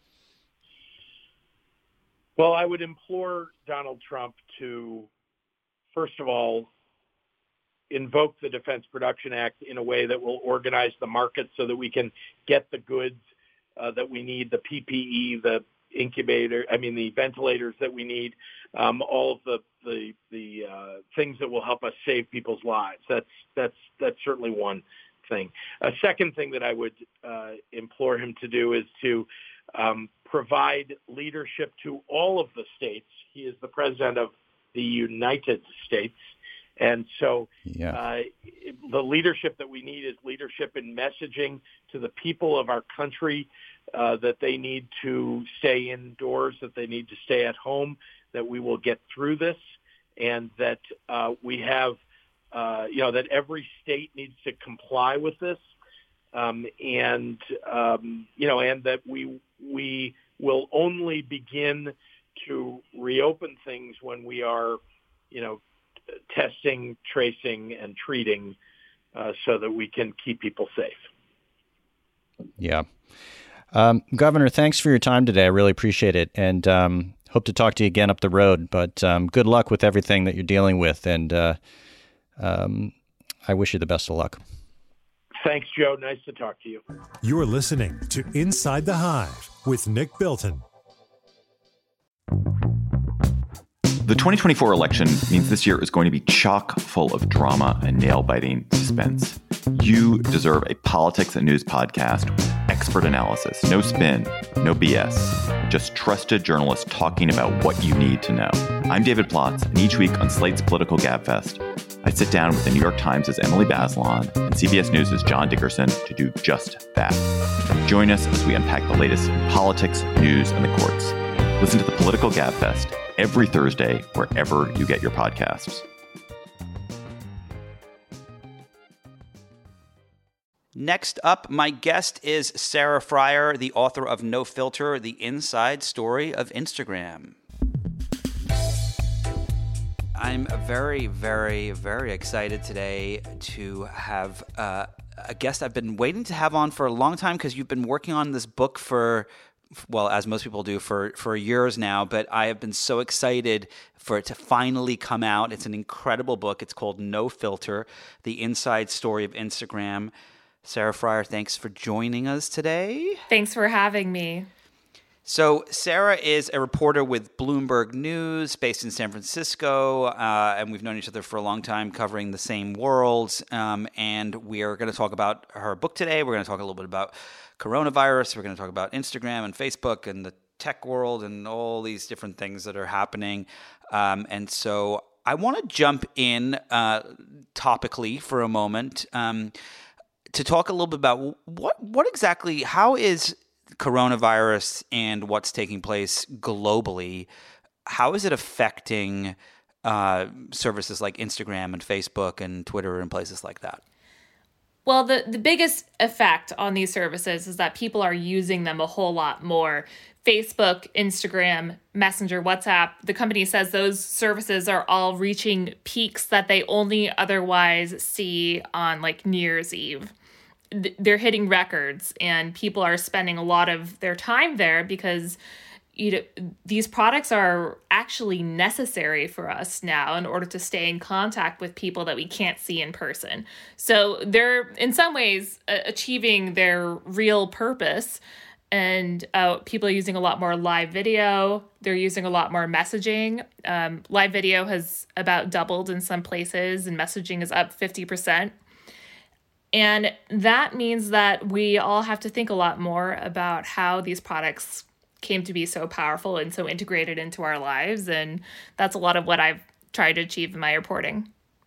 Well, I would implore Donald Trump to, first of all, invoke the Defense Production Act in a way that will organize the market so that we can get the goods uh, that we need, the P P E, the incubator, I mean, the ventilators that we need, um, all of the the, the uh, things that will help us save people's lives. That's that's that's certainly one thing. A second thing that I would uh, implore him to do is to um, provide leadership to all of the states. He is the president of the United States. And so Yeah. uh, the leadership that we need is leadership in messaging to the people of our country uh, that they need to stay indoors, that they need to stay at home, that we will get through this, and that uh, we have, uh, you know, that every state needs to comply with this, um, and, um, you know, and that we we will only begin to reopen things when we are, you know, testing, tracing, and treating uh, so that we can keep people safe. Yeah. Um, Governor, thanks for your time today. I really appreciate it. And um, hope to talk to you again up the road. But um, good luck with everything that you're dealing with. And uh, um, I wish you the best of luck. Thanks, Joe. Nice to talk to you. You're listening to Inside the Hive with Nick Bilton. The twenty twenty-four election means this year is going to be chock full of drama and nail-biting suspense. You deserve a politics and news podcast with expert analysis, no spin, no B S, just trusted journalists talking about what you need to know. I'm David Plotz, and each week on Slate's Political Gabfest, I sit down with the New York Times' Emily Bazelon and C B S News' John Dickerson to do just that. Join us as we unpack the latest in politics, news, and the courts. Listen to the Political Gabfest every Thursday, wherever you get your podcasts. Next up, my guest is Sarah Frier, the author of No Filter, The Inside Story of Instagram. I'm very, very, very excited today to have uh, a guest I've been waiting to have on for a long time because you've been working on this book for, well, as most people do, for, for years now, but I have been so excited for it to finally come out. It's an incredible book. It's called No Filter, The Inside Story of Instagram. Sarah Frier, thanks for joining us today. Thanks for having me. So Sarah is a reporter with Bloomberg News based in San Francisco, uh, and we've known each other for a long time covering the same world. Um, and we are going to talk about her book today. We're going to talk a little bit about coronavirus. We're going to talk about Instagram and Facebook and the tech world and all these different things that are happening. Um, and so I want to jump in uh, topically for a moment um, to talk a little bit about what what exactly, how is coronavirus and what's taking place globally, how is it affecting uh, services like Instagram and Facebook and Twitter and places like that? Well, the, the biggest effect on these services is that people are using them a whole lot more. Facebook, Instagram, Messenger, WhatsApp, the company says those services are all reaching peaks that they only otherwise see on like New Year's Eve. They're hitting records, and people are spending a lot of their time there because you know these products are actually necessary for us now in order to stay in contact with people that we can't see in person. So they're in some ways uh, achieving their real purpose, and uh, people are using a lot more live video. They're using a lot more messaging. Um, live video has about doubled in some places, and messaging is up fifty percent. And that means that we all have to think a lot more about how these products came to be so powerful and so integrated into our lives. And that's a lot of what I've tried to achieve in my reporting.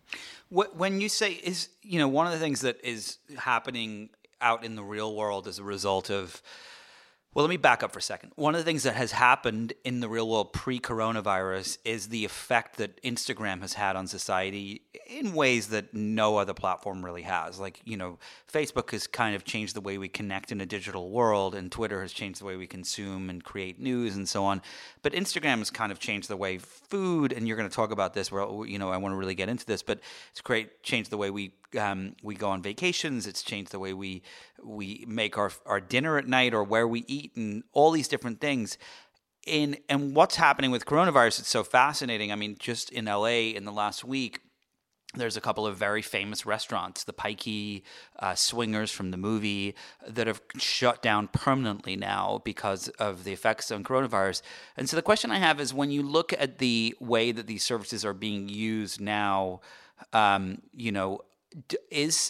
When you say is, you know, one of the things that is happening out in the real world as a result of, well, let me back up for a second. One of the things that has happened in the real world pre-coronavirus is the effect that Instagram has had on society in ways that no other platform really has. Like, you know, Facebook has kind of changed the way we connect in a digital world, and Twitter has changed the way we consume and create news and so on. But Instagram has kind of changed the way food, and you're going to talk about this, where, you know, I want to really get into this, but it's great, changed the way we Um, we go on vacations. It's changed the way we we make our our dinner at night or where we eat and all these different things. In and what's happening with coronavirus, it's so fascinating. I mean, just in L A in the last week, there's a couple of very famous restaurants, the Pikey, uh, Swingers from the movie, that have shut down permanently now because of the effects on coronavirus. And so the question I have is, when you look at the way that these services are being used now, um, you know, Is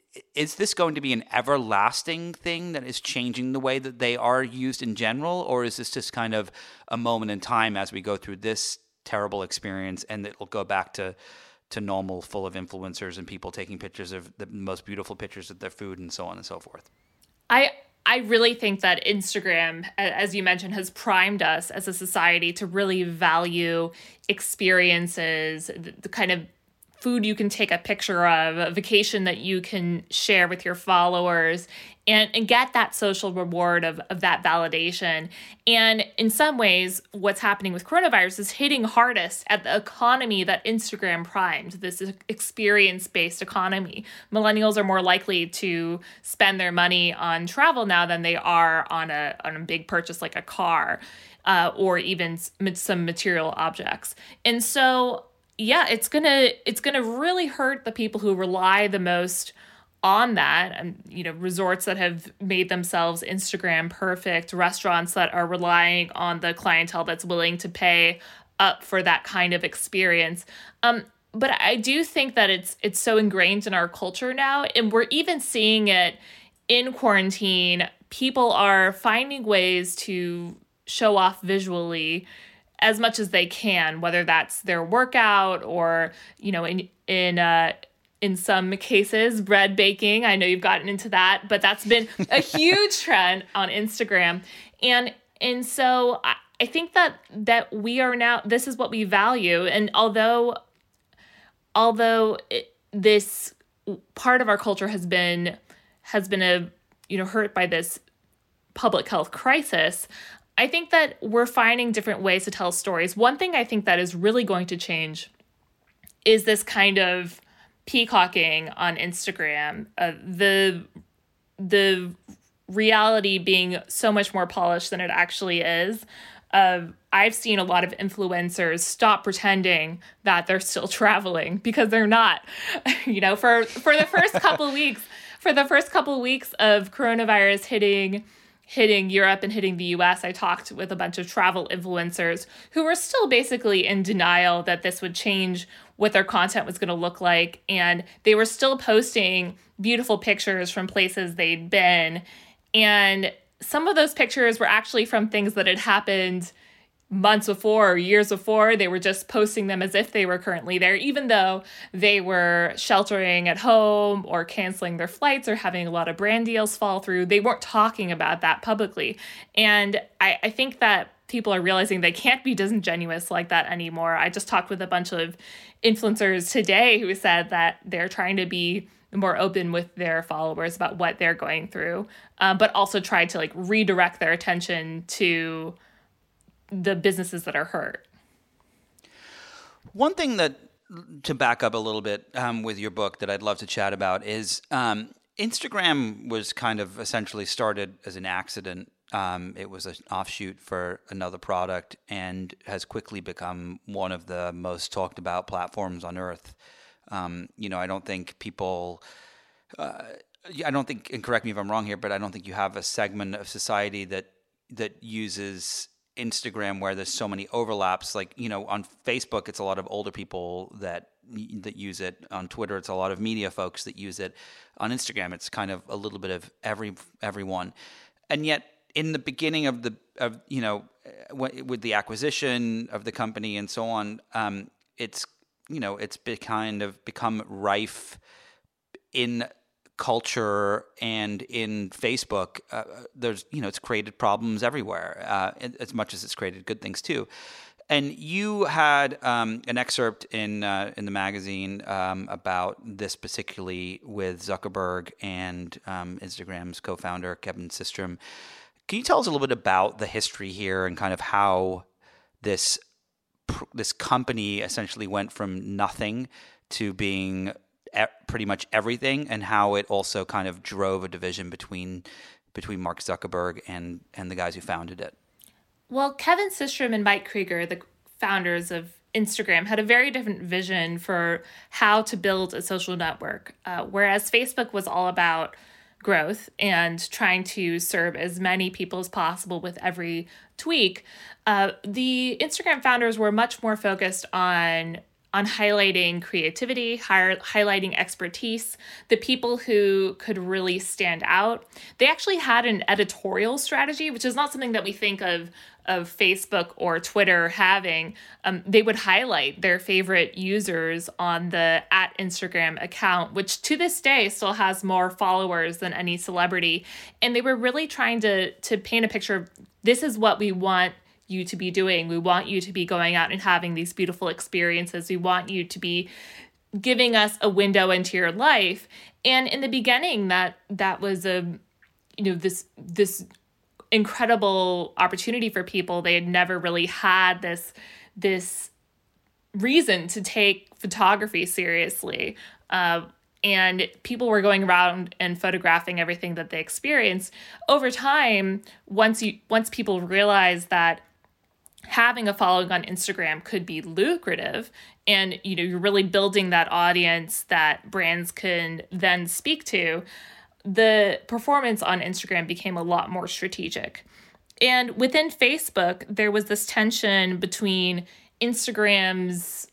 is this going to be an everlasting thing that is changing the way that they are used in general, or is this just kind of a moment in time as we go through this terrible experience, and it'll go back to to normal, full of influencers and people taking pictures of the most beautiful pictures of their food and so on and so forth? I I really think that Instagram, as you mentioned, has primed us as a society to really value experiences, the, the kind of food you can take a picture of, a vacation that you can share with your followers, and, and get that social reward of, of that validation. And in some ways, what's happening with coronavirus is hitting hardest at the economy that Instagram primed, this experience-based economy. Millennials are more likely to spend their money on travel now than they are on a, on a big purchase like a car uh, or even some material objects. And so yeah, it's gonna it's gonna really hurt the people who rely the most on that. And you know, resorts that have made themselves Instagram perfect, restaurants that are relying on the clientele that's willing to pay up for that kind of experience. Um, but I do think that it's it's so ingrained in our culture now, and we're even seeing it in quarantine. People are finding ways to show off visually as much as they can, whether that's their workout or, you know, in in uh, in some cases, bread baking. I know you've gotten into that, but that's been a huge trend on Instagram. And and so I, I think that that we are now, this is what we value. And although although it, this part of our culture has been has been a you know hurt by this public health crisis, I think that we're finding different ways to tell stories. One thing I think that is really going to change is this kind of peacocking on Instagram, uh, the the reality being so much more polished than it actually is. Uh, I've seen a lot of influencers stop pretending that they're still traveling because they're not. You know, for for the first couple of weeks, for the first couple of weeks of coronavirus hitting hitting Europe and hitting the U S, I talked with a bunch of travel influencers who were still basically in denial that this would change what their content was going to look like. And they were still posting beautiful pictures from places they'd been. And some of those pictures were actually from things that had happened months before or years before. They were just posting them as if they were currently there, even though they were sheltering at home or canceling their flights or having a lot of brand deals fall through. They weren't talking about that publicly. And I, I think that people are realizing they can't be disingenuous like that anymore. I just talked with a bunch of influencers today who said that they're trying to be more open with their followers about what they're going through, uh, but also try to like redirect their attention to the businesses that are hurt. One thing that, to back up a little bit um, with your book that I'd love to chat about is um, Instagram was kind of essentially started as an accident. Um, it was an offshoot for another product and has quickly become one of the most talked about platforms on earth. Um, you know, I don't think people, uh, I don't think, and correct me if I'm wrong here, but I don't think you have a segment of society that that uses Instagram where there's so many overlaps. Like, you know, on Facebook, it's a lot of older people that that use it. On Twitter, it's a lot of media folks that use it. On Instagram, it's kind of a little bit of every everyone. And yet, in the beginning of the of you know, with the acquisition of the company and so on, um, it's you know, it's be kind of become rife in culture and in Facebook. Uh, there's, you know, it's created problems everywhere, uh, as much as it's created good things too. And you had um, an excerpt in uh, in the magazine um, about this, particularly with Zuckerberg and um, Instagram's co-founder Kevin Systrom. Can you tell us a little bit about the history here and kind of how this this company essentially went from nothing to being pretty much everything, and how it also kind of drove a division between between Mark Zuckerberg and and the guys who founded it? Well, Kevin Systrom and Mike Krieger, the founders of Instagram, had a very different vision for how to build a social network, uh, whereas Facebook was all about growth and trying to serve as many people as possible with every tweak. Uh, the Instagram founders were much more focused on on highlighting creativity, hi- highlighting expertise, the people who could really stand out. They actually had an editorial strategy, which is not something that we think of of Facebook or Twitter having. Um, they would highlight their favorite users on the at Instagram account, which to this day still has more followers than any celebrity. And they were really trying to to paint a picture of, this is what we want you to be doing. We want you to be going out and having these beautiful experiences. We want you to be giving us a window into your life. And in the beginning, that that was a, you know, this this incredible opportunity for people. They had never really had this this reason to take photography seriously. Uh, and people were going around and photographing everything that they experienced. Over time, once you once people realized that having a following on Instagram could be lucrative, and you know, you're really building that audience that brands can then speak to, the performance on Instagram became a lot more strategic. And within Facebook, there was this tension between Instagram's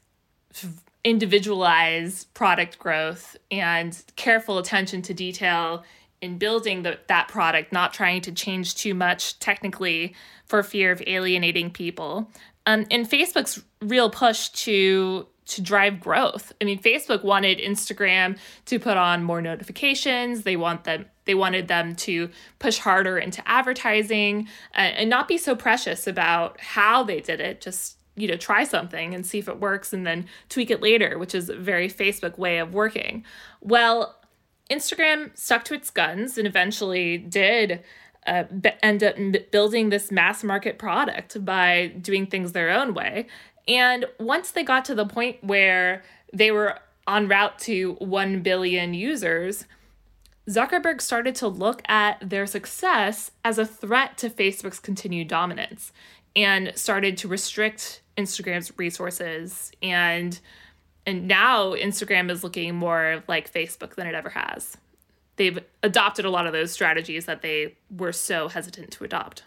individualized product growth and careful attention to detail in building the, that product, not trying to change too much technically for fear of alienating people. Um, and Facebook's real push to to drive growth. I mean, Facebook wanted Instagram to put on more notifications. They want them. They wanted them to push harder into advertising uh, and not be so precious about how they did it. Just, you know, try something and see if it works and then tweak it later, which is a very Facebook way of working. Well, Instagram stuck to its guns and eventually did uh, b- end up b- building this mass market product by doing things their own way. And once they got to the point where they were en route to one billion users, Zuckerberg started to look at their success as a threat to Facebook's continued dominance and started to restrict Instagram's resources. And and now Instagram is looking more like Facebook than it ever has. they've adopted a lot of those strategies that they were so hesitant to adopt.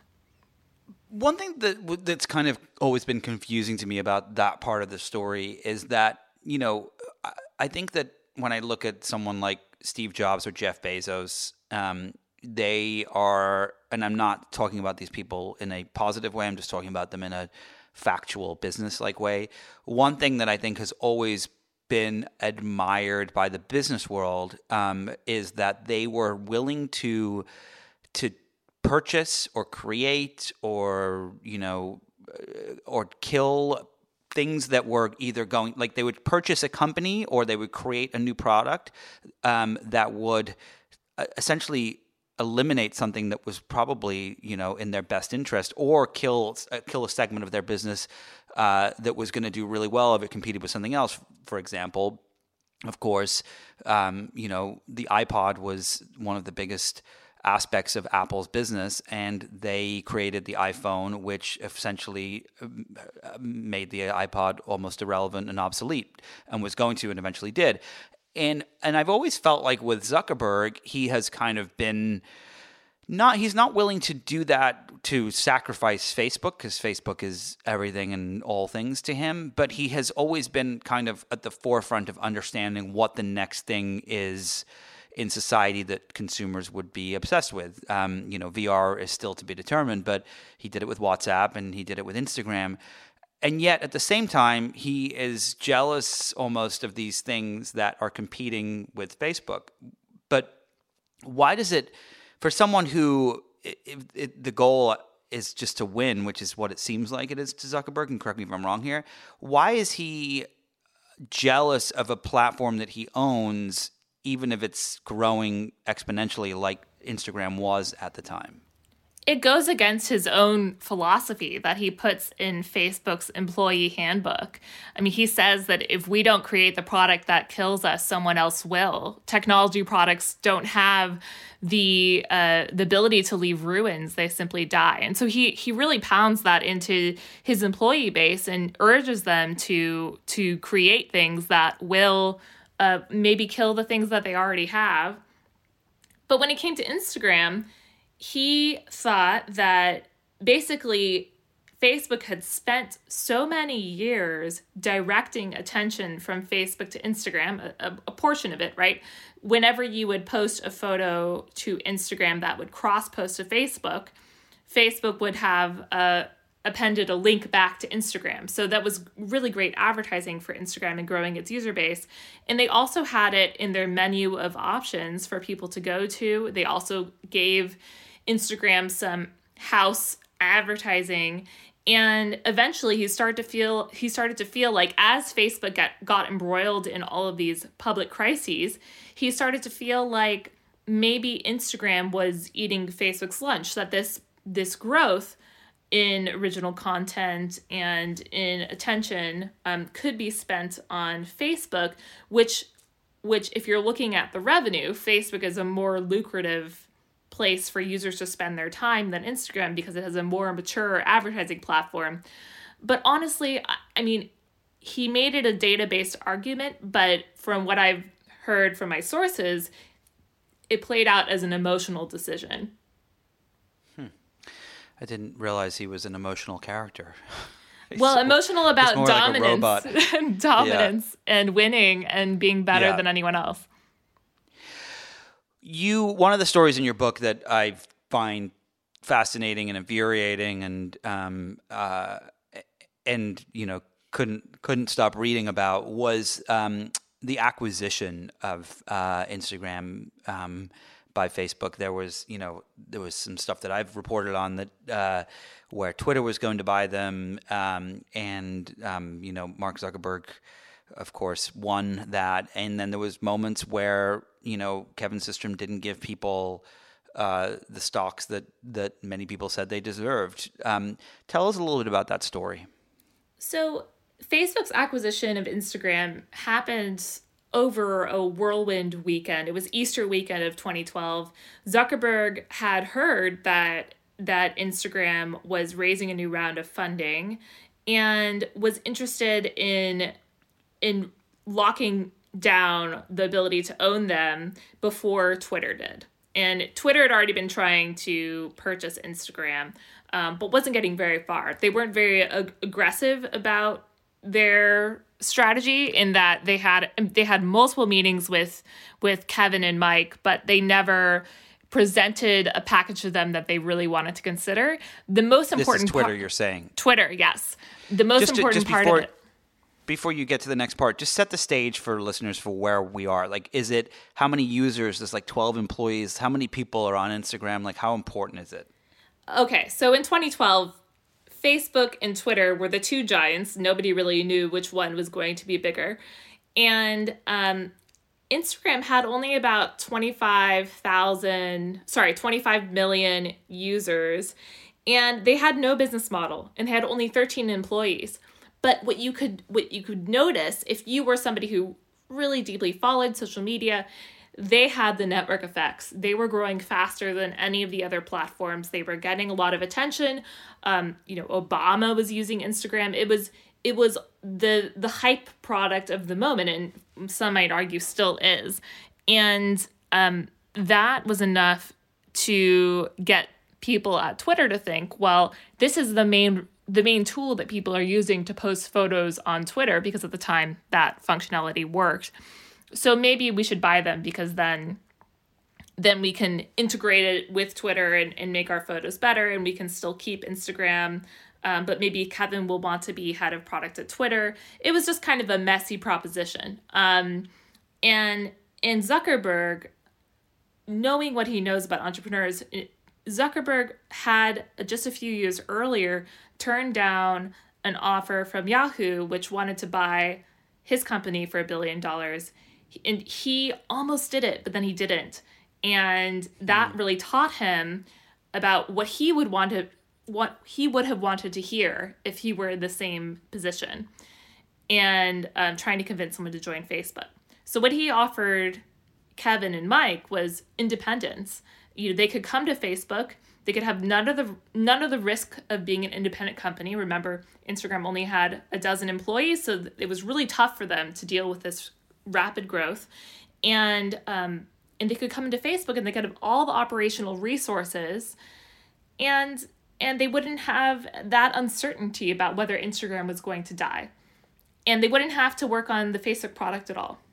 One thing that that's kind of always been confusing to me about that part of the story is that, you know, I, I think that when I look at someone like Steve Jobs or Jeff Bezos, um, they are, and I'm not talking about these people in a positive way, I'm just talking about them in a factual business-like way. One thing that I think has always been admired by the business world um, is that they were willing to to purchase or create or, you know, or kill things that were either going, like they would purchase a company or they would create a new product um, that would uh, essentially eliminate something that was probably, you know, in their best interest, or kill uh, kill a segment of their business uh, that was going to do really well if it competed with something else. For example, of course, um, you know, the iPod was one of the biggest aspects of Apple's business, and they created the iPhone, which essentially made the iPod almost irrelevant and obsolete, and was going to, and eventually did. And and I've always felt like with Zuckerberg, he has kind of been not, he's not willing to do that to sacrifice Facebook, because Facebook is everything and all things to him, but he has always been kind of at the forefront of understanding what the next thing is in society that consumers would be obsessed with. Um, you know, V R is still to be determined, but he did it with WhatsApp and he did it with Instagram. And yet, at the same time, he is jealous almost of these things that are competing with Facebook. But why does it, for someone who it, it, the goal is just to win, which is what it seems like it is to Zuckerberg, and correct me if I'm wrong here, why is he jealous of a platform that he owns, even if it's growing exponentially like Instagram was at the time? It goes against his own philosophy that he puts in Facebook's employee handbook. I mean, he says that if we don't create the product that kills us, someone else will. Technology products don't have the uh, the ability to leave ruins. They simply die. And so he he really pounds that into his employee base and urges them to to create things that will uh, maybe kill the things that they already have. But when it came to Instagram, he thought that basically Facebook had spent so many years directing attention from Facebook to Instagram, a, a portion of it, right? Whenever you would post a photo to Instagram that would cross-post to Facebook, Facebook would have uh, appended a link back to Instagram. So that was really great advertising for Instagram and growing its user base. And they also had it in their menu of options for people to go to. They also gave Instagram some house advertising, and eventually he started to feel he started to feel like as Facebook got, got embroiled in all of these public crises, he started to feel like maybe Instagram was eating Facebook's lunch, that this this growth in original content and in attention um, could be spent on Facebook, which which if you're looking at the revenue, Facebook is a more lucrative place for users to spend their time than Instagram because it has a more mature advertising platform. But honestly, I mean, he made it a data-based argument, but from what I've heard from my sources, it played out as an emotional decision. Hmm. I didn't realize he was an emotional character. Well, so, emotional about dominance, like and dominance yeah. and winning and being better yeah. than anyone else. You, one of the stories in your book that I find fascinating and infuriating, and um, uh, and you know couldn't couldn't stop reading about, was um, the acquisition of uh, Instagram um, by Facebook. There was you know there was some stuff that I've reported on that uh, where Twitter was going to buy them, um, and um, you know Mark Zuckerberg, of course, won that. And then there was moments where, you know, Kevin Systrom didn't give people uh, the stocks that, that many people said they deserved. Um, tell us a little bit about that story. So Facebook's acquisition of Instagram happened over a whirlwind weekend. It was Easter weekend of twenty twelve. Zuckerberg had heard that that Instagram was raising a new round of funding and was interested in in locking down the ability to own them before Twitter did. And Twitter had already been trying to purchase Instagram, um, but wasn't getting very far. They weren't very ag- aggressive about their strategy in that they had they had multiple meetings with with Kevin and Mike, but they never presented a package to them that they really wanted to consider. The most important This is Twitter, part, you're saying? Twitter, yes. The most just, important just part before, of it. Before you get to the next part, just set the stage for listeners for where we are. Like, is it how many users? There's like twelve employees. How many people are on Instagram? Like, how important is it? Okay, so in twenty twelve, Facebook and Twitter were the two giants. Nobody really knew which one was going to be bigger. And um, Instagram had only about twenty-five thousand, sorry, twenty-five million users. And they had no business model and they had only thirteen employees. But what you could what you could notice if you were somebody who really deeply followed social media, they had the network effects. They were growing faster than any of the other platforms. They were getting a lot of attention. Um, you know, Obama was using Instagram. It was it was the the hype product of the moment, and some might argue still is. And um, that was enough to get people at Twitter to think, well, this is the main the main tool that people are using to post photos on Twitter, because at the time that functionality worked. So maybe we should buy them because then then we can integrate it with Twitter and, and make our photos better, and we can still keep Instagram. Um, but maybe Kevin will want to be head of product at Twitter. It was just kind of a messy proposition. Um, and and Zuckerberg, knowing what he knows about entrepreneurs, Zuckerberg had just a few years earlier turned down an offer from Yahoo, which wanted to buy his company for a billion dollars. And he almost did it, but then he didn't. And that mm. really taught him about what he would want to, what he would have wanted to hear if he were in the same position, and um, trying to convince someone to join Facebook. So what he offered Kevin and Mike was independence. You know, they could come to Facebook. They could have none of the none of the risk of being an independent company. Remember, Instagram only had a dozen employees, so it was really tough for them to deal with this rapid growth. And um, and they could come into Facebook and they could have all the operational resources, and and they wouldn't have that uncertainty about whether Instagram was going to die, and they wouldn't have to work on the Facebook product at all.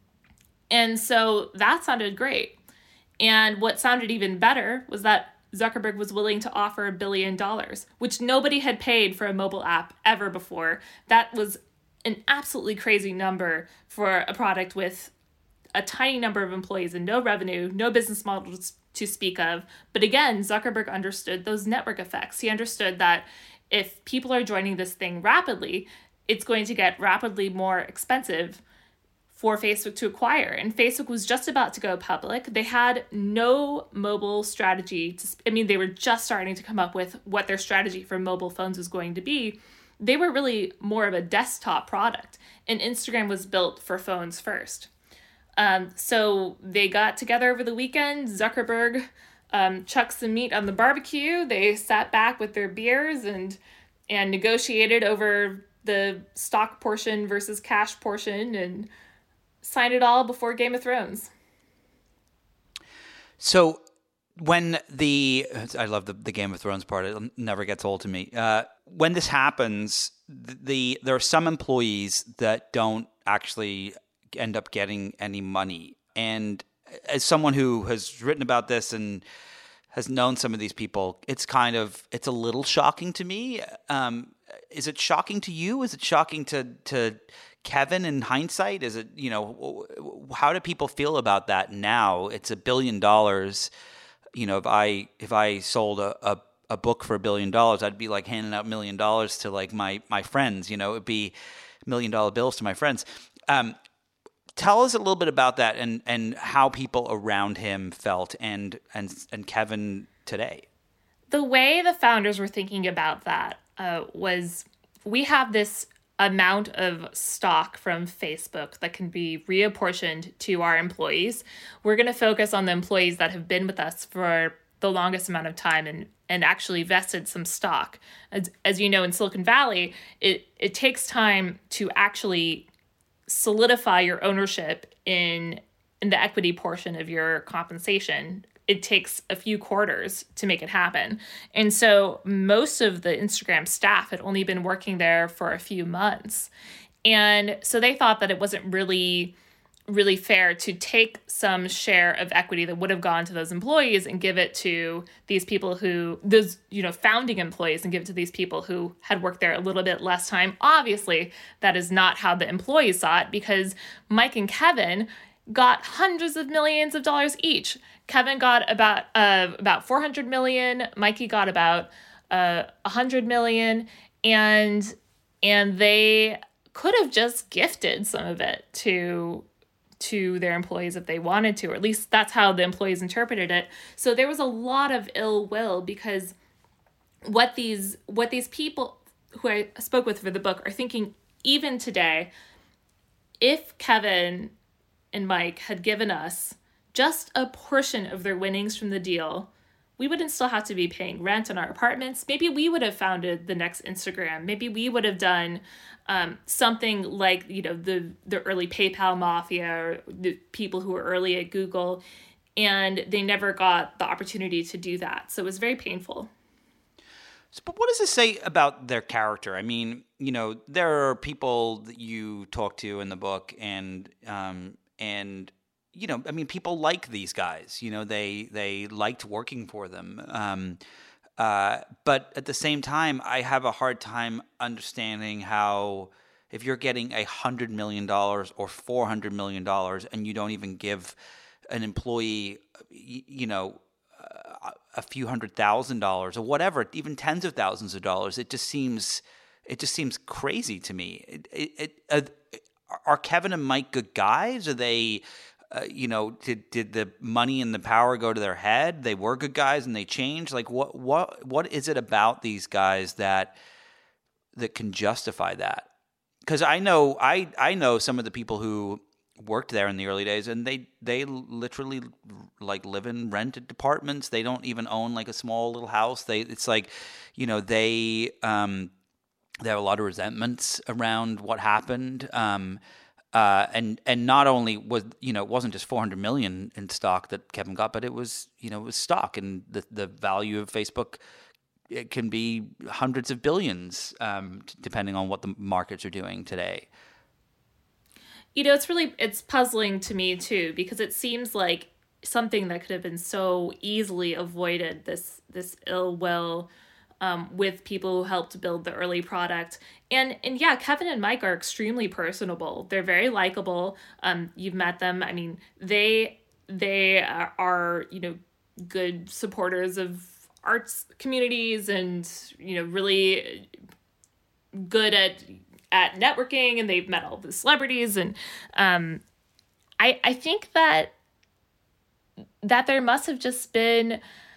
And so that sounded great. And what sounded even better was that Zuckerberg was willing to offer a billion dollars, which nobody had paid for a mobile app ever before. That was an absolutely crazy number for a product with a tiny number of employees and no revenue, no business model to speak of. But again, Zuckerberg understood those network effects. He understood that if people are joining this thing rapidly, it's going to get rapidly more expensive for Facebook to acquire. And Facebook was just about to go public. They had no mobile strategy. To, I mean, they were just starting to come up with what their strategy for mobile phones was going to be. They were really more of a desktop product, and Instagram was built for phones first. Um, so they got together over the weekend. Zuckerberg um, chucked some meat on the barbecue. They sat back with their beers and and negotiated over the stock portion versus cash portion, and signed it all before Game of Thrones. So when the, I love the, the Game of Thrones part, it never gets old to me. Uh, when this happens, the, the there are some employees that don't actually end up getting any money. And as someone who has written about this and has known some of these people, it's kind of, it's a little shocking to me. Um, is it shocking to you? Is it shocking to, to Kevin in hindsight? Is it, you know, how do people feel about that now? It's a billion dollars. You know, if I, if I sold a, a, a book for a billion dollars, I'd be like handing out million dollars to like my, my friends, you know, it'd be million dollar bills to my friends. Um, Tell us a little bit about that and, and how people around him felt and, and and Kevin today. The way the founders were thinking about that uh, was, we have this amount of stock from Facebook that can be reapportioned to our employees. We're going to focus on the employees that have been with us for the longest amount of time and, and actually vested some stock. As, as you know, in Silicon Valley, it, it takes time to actually solidify your ownership in in the equity portion of your compensation, it takes a few quarters to make it happen. And so most of the Instagram staff had only been working there for a few months. And so they thought that it wasn't really, really fair to take some share of equity that would have gone to those employees and give it to these people who, those, you know, founding employees, and give it to these people who had worked there a little bit less time. Obviously, that is not how the employees saw it, because Mike and Kevin got hundreds of millions of dollars each. Kevin got about uh, about four hundred million. Mikey got about uh, one hundred million, and and they could have just gifted some of it to to their employees if they wanted to, or at least that's how the employees interpreted it. So there was a lot of ill will, because what these what these people who I spoke with for the book are thinking even today, if Kevin and Mike had given us just a portion of their winnings from the deal, we wouldn't still have to be paying rent on our apartments. Maybe we would have founded the next Instagram. Maybe we would have done um, something like, you know, the, the early PayPal mafia, or the people who were early at Google, and they never got the opportunity to do that. So it was very painful. So, but what does this say about their character? I mean, you know, there are people that you talk to in the book, and um, and you know, I mean, people like these guys. You know, they they liked working for them. Um, uh, but at the same time, I have a hard time understanding how, if you're getting a hundred million dollars or four hundred million dollars, and you don't even give an employee, you, you know, uh, a few hundred thousand dollars or whatever, even tens of thousands of dollars, it just seems it just seems crazy to me. It, it, it, uh, are Kevin and Mike good guys? Are they? Uh, you know, did did the money and the power go to their head? They were good guys and they changed. Like, what what what is it about these guys that that can justify that? Because I know I I know some of the people who worked there in the early days, and they they literally like live in rented apartments. They don't even own like a small little house. They it's like, you know, they um they have a lot of resentments around what happened. Um, Uh, and and not only was, you know, it wasn't just four hundred million in stock that Kevin got, but it was, you know, it was stock, and the the value of Facebook, it can be hundreds of billions, um, depending on what the markets are doing today. You know, it's really it's puzzling to me too, because it seems like something that could have been so easily avoided, this this ill will Um, with people who helped build the early product. And and yeah, Kevin and Mike are extremely personable. They're very likable. Um, you've met them. I mean, they they are, are, you know, good supporters of arts communities, and, you know, really good at at networking, and they've met all the celebrities. And um, I I think that that there must have just been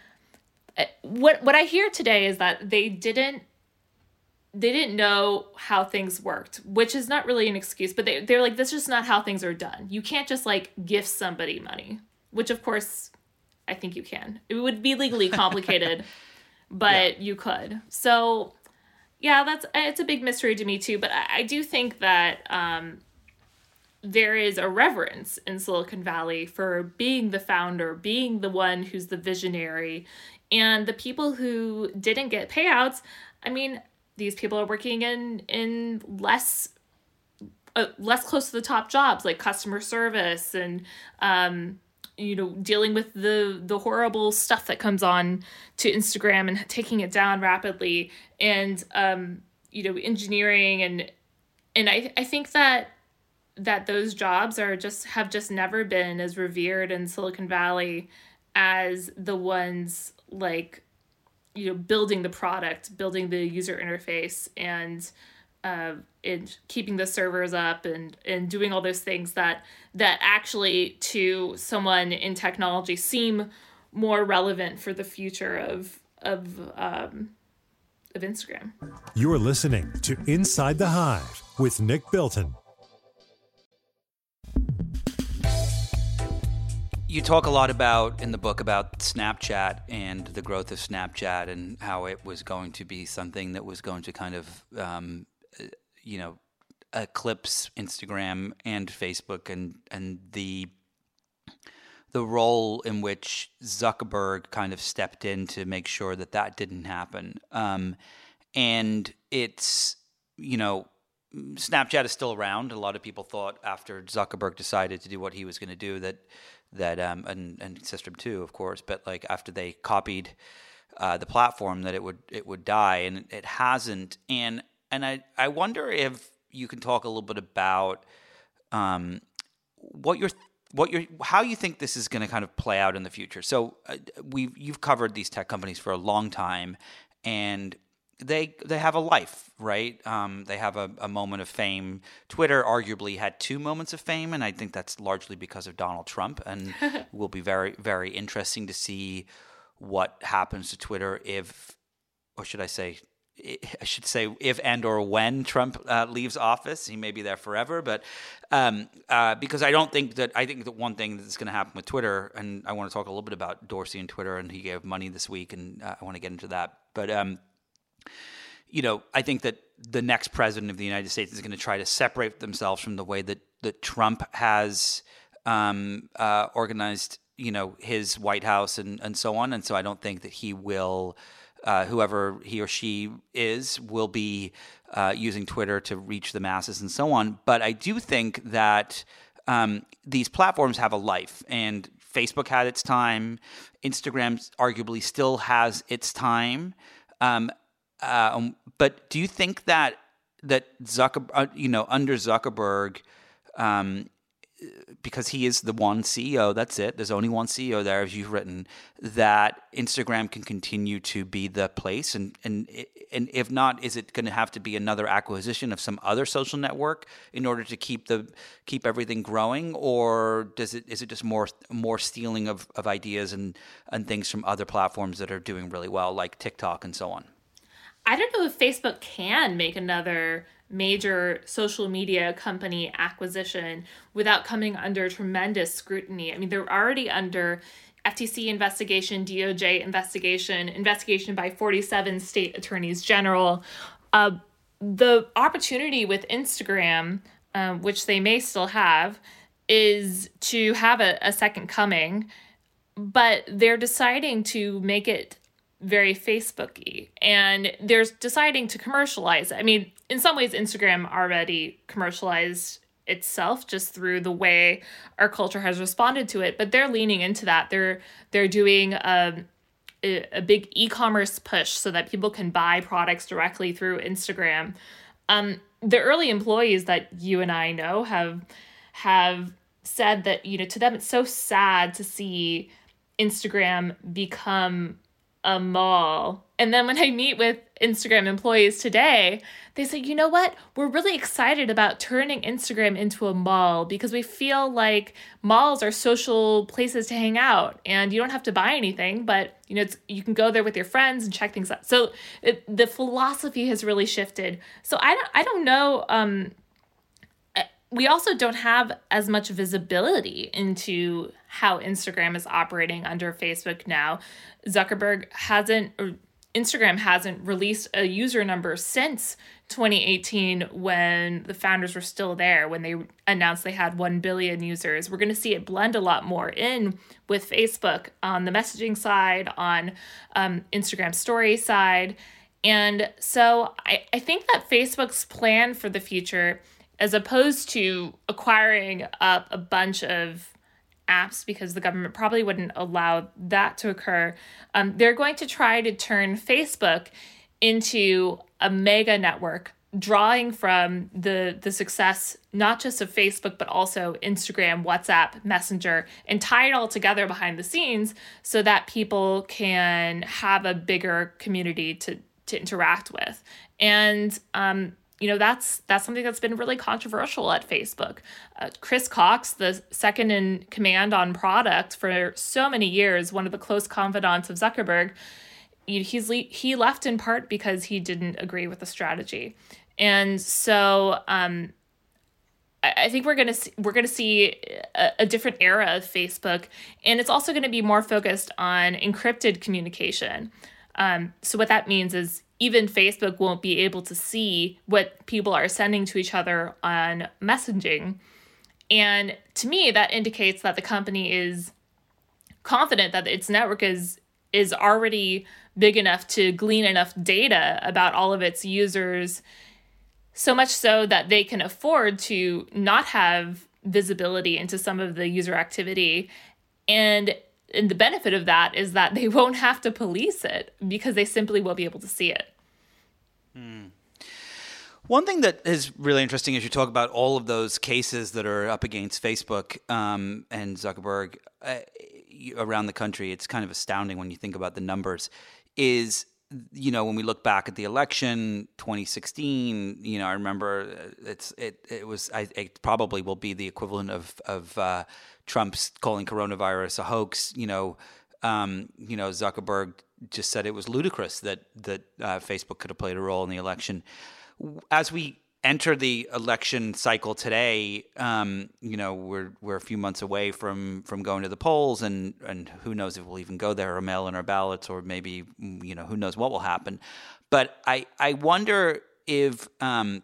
What what I hear today is that they didn't they didn't know how things worked, which is not really an excuse, but they they're like, this is just not how things are done. You can't just like gift somebody money, which of course I think you can. It would be legally complicated, but yeah. You could. So yeah, that's it's a big mystery to me too. But I, I do think that um, there is a reverence in Silicon Valley for being the founder, being the one who's the visionary. And the people who didn't get payouts, I mean, these people are working in in less uh, less close to the top jobs, like customer service, and um, you know, dealing with the the horrible stuff that comes on to Instagram and taking it down rapidly, and um, you know, engineering, and and I I think that that those jobs are just have just never been as revered in Silicon Valley as the ones like, you know, building the product, building the user interface, and uh, and keeping the servers up, and, and doing all those things that that actually to someone in technology seem more relevant for the future of of um, of Instagram. You're listening to Inside the Hive with Nick Bilton. You talk a lot about in the book about Snapchat and the growth of Snapchat, and how it was going to be something that was going to kind of, um, you know, eclipse Instagram and Facebook and and the the role in which Zuckerberg kind of stepped in to make sure that that didn't happen. Um, and it's, you know, Snapchat is still around. A lot of people thought after Zuckerberg decided to do what he was going to do that, that um, and, and System two, of course, but like after they copied uh, the platform that it would it would die, and it hasn't. And and I, I wonder if you can talk a little bit about um, what you're what you're how you think this is going to kind of play out in the future. So uh, we you've covered these tech companies for a long time, and they they have a life, right? Um, they have a, a moment of fame. Twitter arguably had two moments of fame, and I think that's largely because of Donald Trump. And it will be very, very interesting to see what happens to Twitter if, or should I say, I should say if and or when Trump uh, leaves office. He may be there forever, but um, uh, because I don't think that I think that one thing that's going to happen with Twitter, and I want to talk a little bit about Dorsey and Twitter, and he gave money this week, and uh, I want to get into that, but. Um, You know, I think that the next president of the United States is going to try to separate themselves from the way that, that Trump has um, uh, organized, you know, his White House and, and so on. And so I don't think that he will, uh, whoever he or she is, will be uh, using Twitter to reach the masses and so on. But I do think that um, these platforms have a life, and Facebook had its time. Instagram arguably still has its time. Um, Uh, but do you think that that Zucker, uh, you know, under Zuckerberg, um, because he is the one C E O, that's it. There's only one C E O there, as you've written, that Instagram can continue to be the place, and and and if not, is it going to have to be another acquisition of some other social network in order to keep the keep everything growing, or does it is it just more more stealing of, of ideas and and things from other platforms that are doing really well, like TikTok and so on? I don't know if Facebook can make another major social media company acquisition without coming under tremendous scrutiny. I mean, they're already under F T C investigation, D O J investigation, investigation by forty-seven state attorneys general. Uh, the opportunity with Instagram, uh, which they may still have, is to have a, a second coming, but they're deciding to make it very Facebook-y, and they're deciding to commercialize it. I mean, in some ways, Instagram already commercialized itself just through the way our culture has responded to it, but they're leaning into that. They're they're doing a, a big e-commerce push so that people can buy products directly through Instagram. Um, the early employees that you and I know have have said that, you know, to them it's so sad to see Instagram become a mall. And then when I meet with Instagram employees today, they say, you know what? We're really excited about turning Instagram into a mall because we feel like malls are social places to hang out, and you don't have to buy anything, but you know, it's, you can go there with your friends and check things out. So it, the philosophy has really shifted. So I don't, I don't know. Um, we also don't have as much visibility into how Instagram is operating under Facebook now. Zuckerberg hasn't, or Instagram hasn't released a user number since twenty eighteen when the founders were still there, when they announced they had one billion users. We're going to see it blend a lot more in with Facebook on the messaging side, on um, Instagram story side. And so I, I think that Facebook's plan for the future, as opposed to acquiring up a bunch of apps, because the government probably wouldn't allow that to occur, um, they're going to try to turn Facebook into a mega network, drawing from the the success not just of Facebook, but also Instagram, WhatsApp, Messenger, and tie it all together behind the scenes so that people can have a bigger community to, to interact with. And um You know, that's that's something that's been really controversial at Facebook. Uh, Chris Cox, the second in command on product for so many years, one of the close confidants of Zuckerberg, he's le- he left in part because he didn't agree with the strategy. And so um, I, I think we're gonna see, we're gonna see a, a different era of Facebook, and it's also going to be more focused on encrypted communication. Um, so what that means is even Facebook won't be able to see what people are sending to each other on messaging. And to me, that indicates that the company is confident that its network is is already big enough to glean enough data about all of its users, so much so that they can afford to not have visibility into some of the user activity. And, and the benefit of that is that they won't have to police it because they simply won't be able to see it. Hmm. One thing that is really interesting as you talk about all of those cases that are up against Facebook um, and Zuckerberg uh, around the country, it's kind of astounding when you think about the numbers, is, you know, when we look back at the election, twenty sixteen, you know, I remember it's it it was, I it probably will be the equivalent of, of uh, Trump's calling coronavirus a hoax. You know, um, you know, Zuckerberg just said it was ludicrous that, that uh, Facebook could have played a role in the election. As we enter the election cycle today, um, you know, we're we're a few months away from, from going to the polls, and, and who knows if we'll even go there or mail in our ballots, or maybe, you know, who knows what will happen. But I, I wonder if um,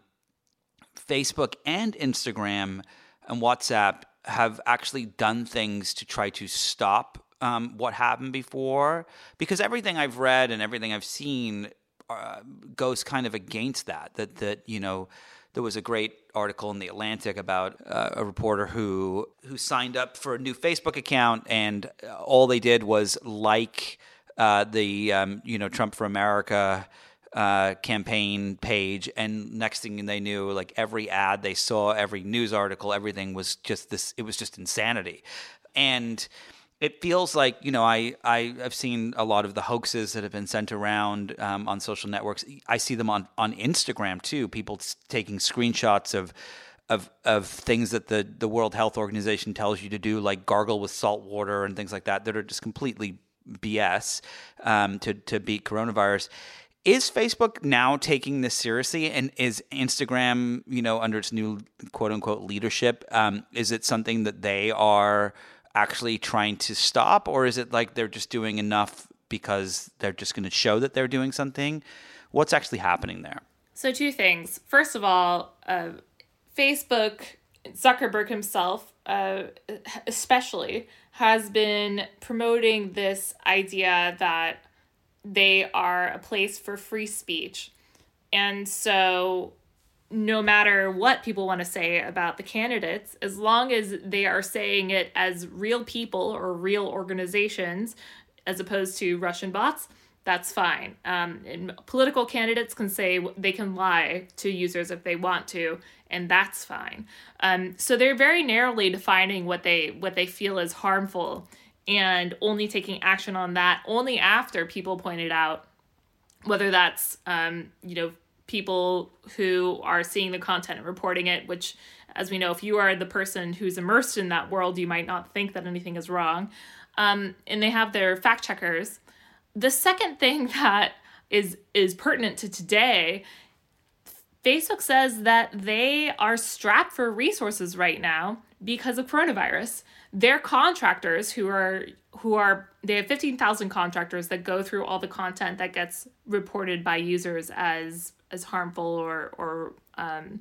Facebook and Instagram and WhatsApp have actually done things to try to stop um, what happened before, because everything I've read and everything I've seen Uh, goes kind of against that, that, that, you know, there was a great article in The Atlantic about uh, a reporter who, who signed up for a new Facebook account, and all they did was like uh, the, um, you know, Trump for America uh, campaign page. And next thing they knew, like every ad they saw, every news article, everything was just this, it was just insanity. And it feels like, you know, I, I, I've seen a lot of the hoaxes that have been sent around um, on social networks. I see them on, on Instagram, too, people taking screenshots of of of things that the, the World Health Organization tells you to do, like gargle with salt water and things like that, that are just completely B S um, to, to beat coronavirus. Is Facebook now taking this seriously? And is Instagram, you know, under its new quote-unquote leadership, um, is it something that they are actually trying to stop, or is it like they're just doing enough because they're just going to show that they're doing something? What's actually happening there? So two things. First of all, uh, Facebook, Zuckerberg himself uh, especially, has been promoting this idea that they are a place for free speech. And so no matter what people want to say about the candidates, as long as they are saying it as real people or real organizations, as opposed to Russian bots, that's fine. Um, and political candidates can say they can lie to users if they want to, and that's fine. Um, so they're very narrowly defining what they what they feel is harmful, and only taking action on that only after people pointed out, whether that's um, you know. people who are seeing the content and reporting it, which, as we know, if you are the person who's immersed in that world, you might not think that anything is wrong. Um, and they have their fact checkers. The second thing that is is pertinent to today, Facebook says that they are strapped for resources right now because of coronavirus. Their contractors who are who are they have fifteen thousand contractors that go through all the content that gets reported by users as as harmful or or um,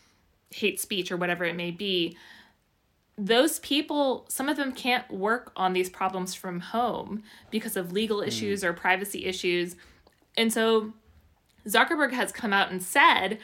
hate speech or whatever it may be. Those people, some of them can't work on these problems from home because of legal issues mm. or privacy issues. And so Zuckerberg has come out and said,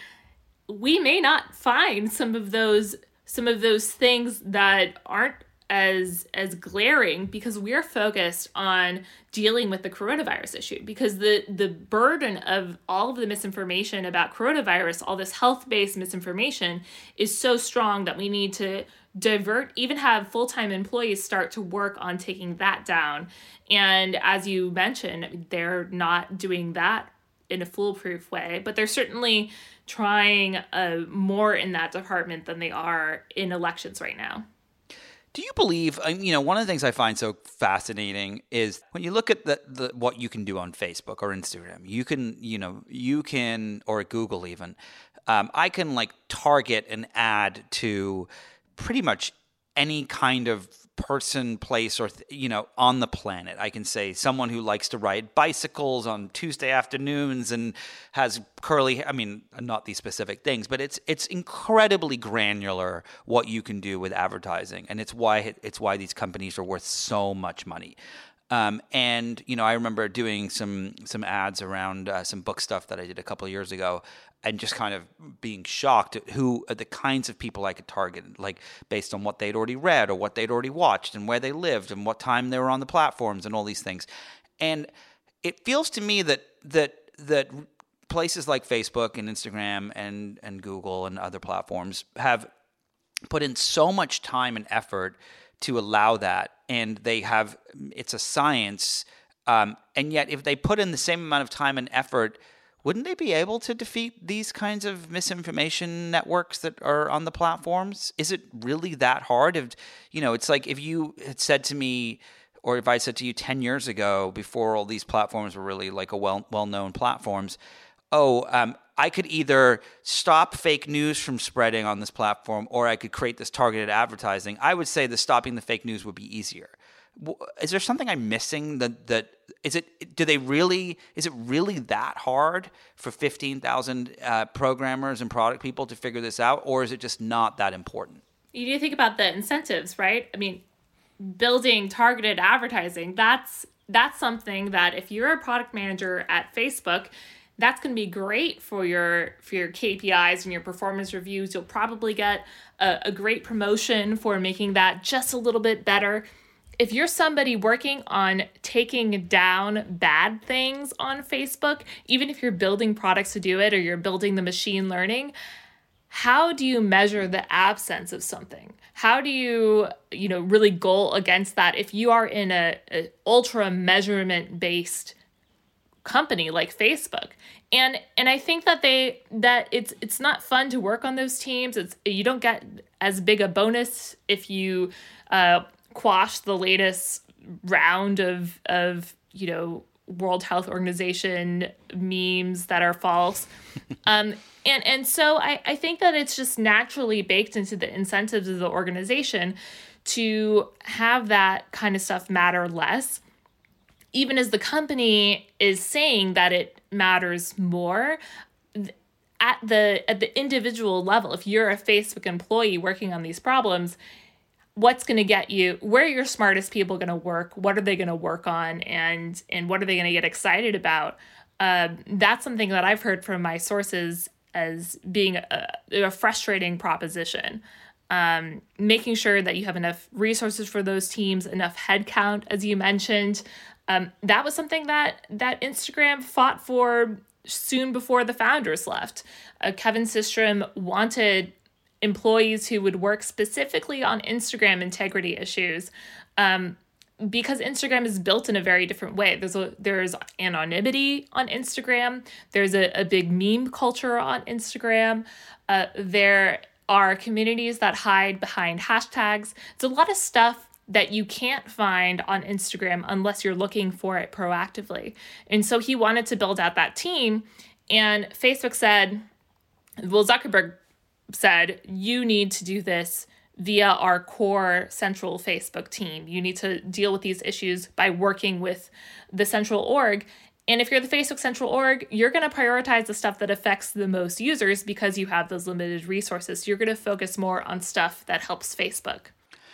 we may not find some of those some of those things that aren't as as glaring because we're focused on dealing with the coronavirus issue, because the the burden of all of the misinformation about coronavirus, all this health-based misinformation, is so strong that we need to divert, even have full-time employees start to work on taking that down. And as you mentioned, they're not doing that in a foolproof way, but they're certainly trying uh, more in that department than they are in elections right now. Do you believe, you know, one of the things I find so fascinating is when you look at the, the what you can do on Facebook or Instagram, you can, you know, you can, or Google even, um, I can like target an ad to pretty much any kind of person, place, or, th- you know, on the planet. I can say someone who likes to ride bicycles on Tuesday afternoons and has curly, I mean, not these specific things, but it's it's incredibly granular what you can do with advertising. And it's why it's why these companies are worth so much money. Um, and, you know, I remember doing some some ads around uh, some book stuff that I did a couple of years ago, and just kind of being shocked at who are the kinds of people I could target, like based on what they'd already read or what they'd already watched and where they lived and what time they were on the platforms and all these things. And it feels to me that that that places like Facebook and Instagram and, and Google and other platforms have put in so much time and effort to allow that. And they have, it's a science. Um, and yet if they put in the same amount of time and effort, wouldn't they be able to defeat these kinds of misinformation networks that are on the platforms? Is it really that hard? If, you know, it's like if you had said to me, or if I said to you ten years ago, before all these platforms were really like a well, well-known platforms, oh, um, I could either stop fake news from spreading on this platform, or I could create this targeted advertising. I would say the stopping the fake news would be easier. Is there something I'm missing? That that is it? Do they really? Is it really that hard for fifteen thousand uh, programmers and product people to figure this out, or is it just not that important? You need to think about the incentives, right? I mean, building targeted advertising. That's that's something that if you're a product manager at Facebook, that's going to be great for your for your K P Is and your performance reviews. You'll probably get a, a great promotion for making that just a little bit better. If you're somebody working on taking down bad things on Facebook, even if you're building products to do it or you're building the machine learning, how do you measure the absence of something? How do you, you know, really goal against that if you are in a, a ultra measurement based company like Facebook? And and I think that they that it's it's not fun to work on those teams. It's you don't get as big a bonus if you uh, quash the latest round of of you know World Health Organization memes that are false. um, and and so I, I think that it's just naturally baked into the incentives of the organization to have that kind of stuff matter less. Even as the company is saying that it matters more, at the at the individual level, if you're a Facebook employee working on these problems, what's going to get you, where are your smartest people going to work? What are they going to work on? And and what are they going to get excited about? Uh, that's something that I've heard from my sources as being a, a frustrating proposition. Um, making sure that you have enough resources for those teams, enough headcount, as you mentioned. Um, that was something that that Instagram fought for soon before the founders left. Uh, Kevin Systrom wanted employees who would work specifically on Instagram integrity issues, um, because Instagram is built in a very different way. There's a, there's anonymity on Instagram. There's a, a big meme culture on Instagram. Uh, there are communities that hide behind hashtags. It's a lot of stuff that you can't find on Instagram unless you're looking for it proactively. And so he wanted to build out that team. And Facebook said, well, Zuckerberg said, you need to do this via our core central Facebook team. You need to deal with these issues by working with the central org. And if you're the Facebook central org, you're going to prioritize the stuff that affects the most users because you have those limited resources. So you're going to focus more on stuff that helps Facebook.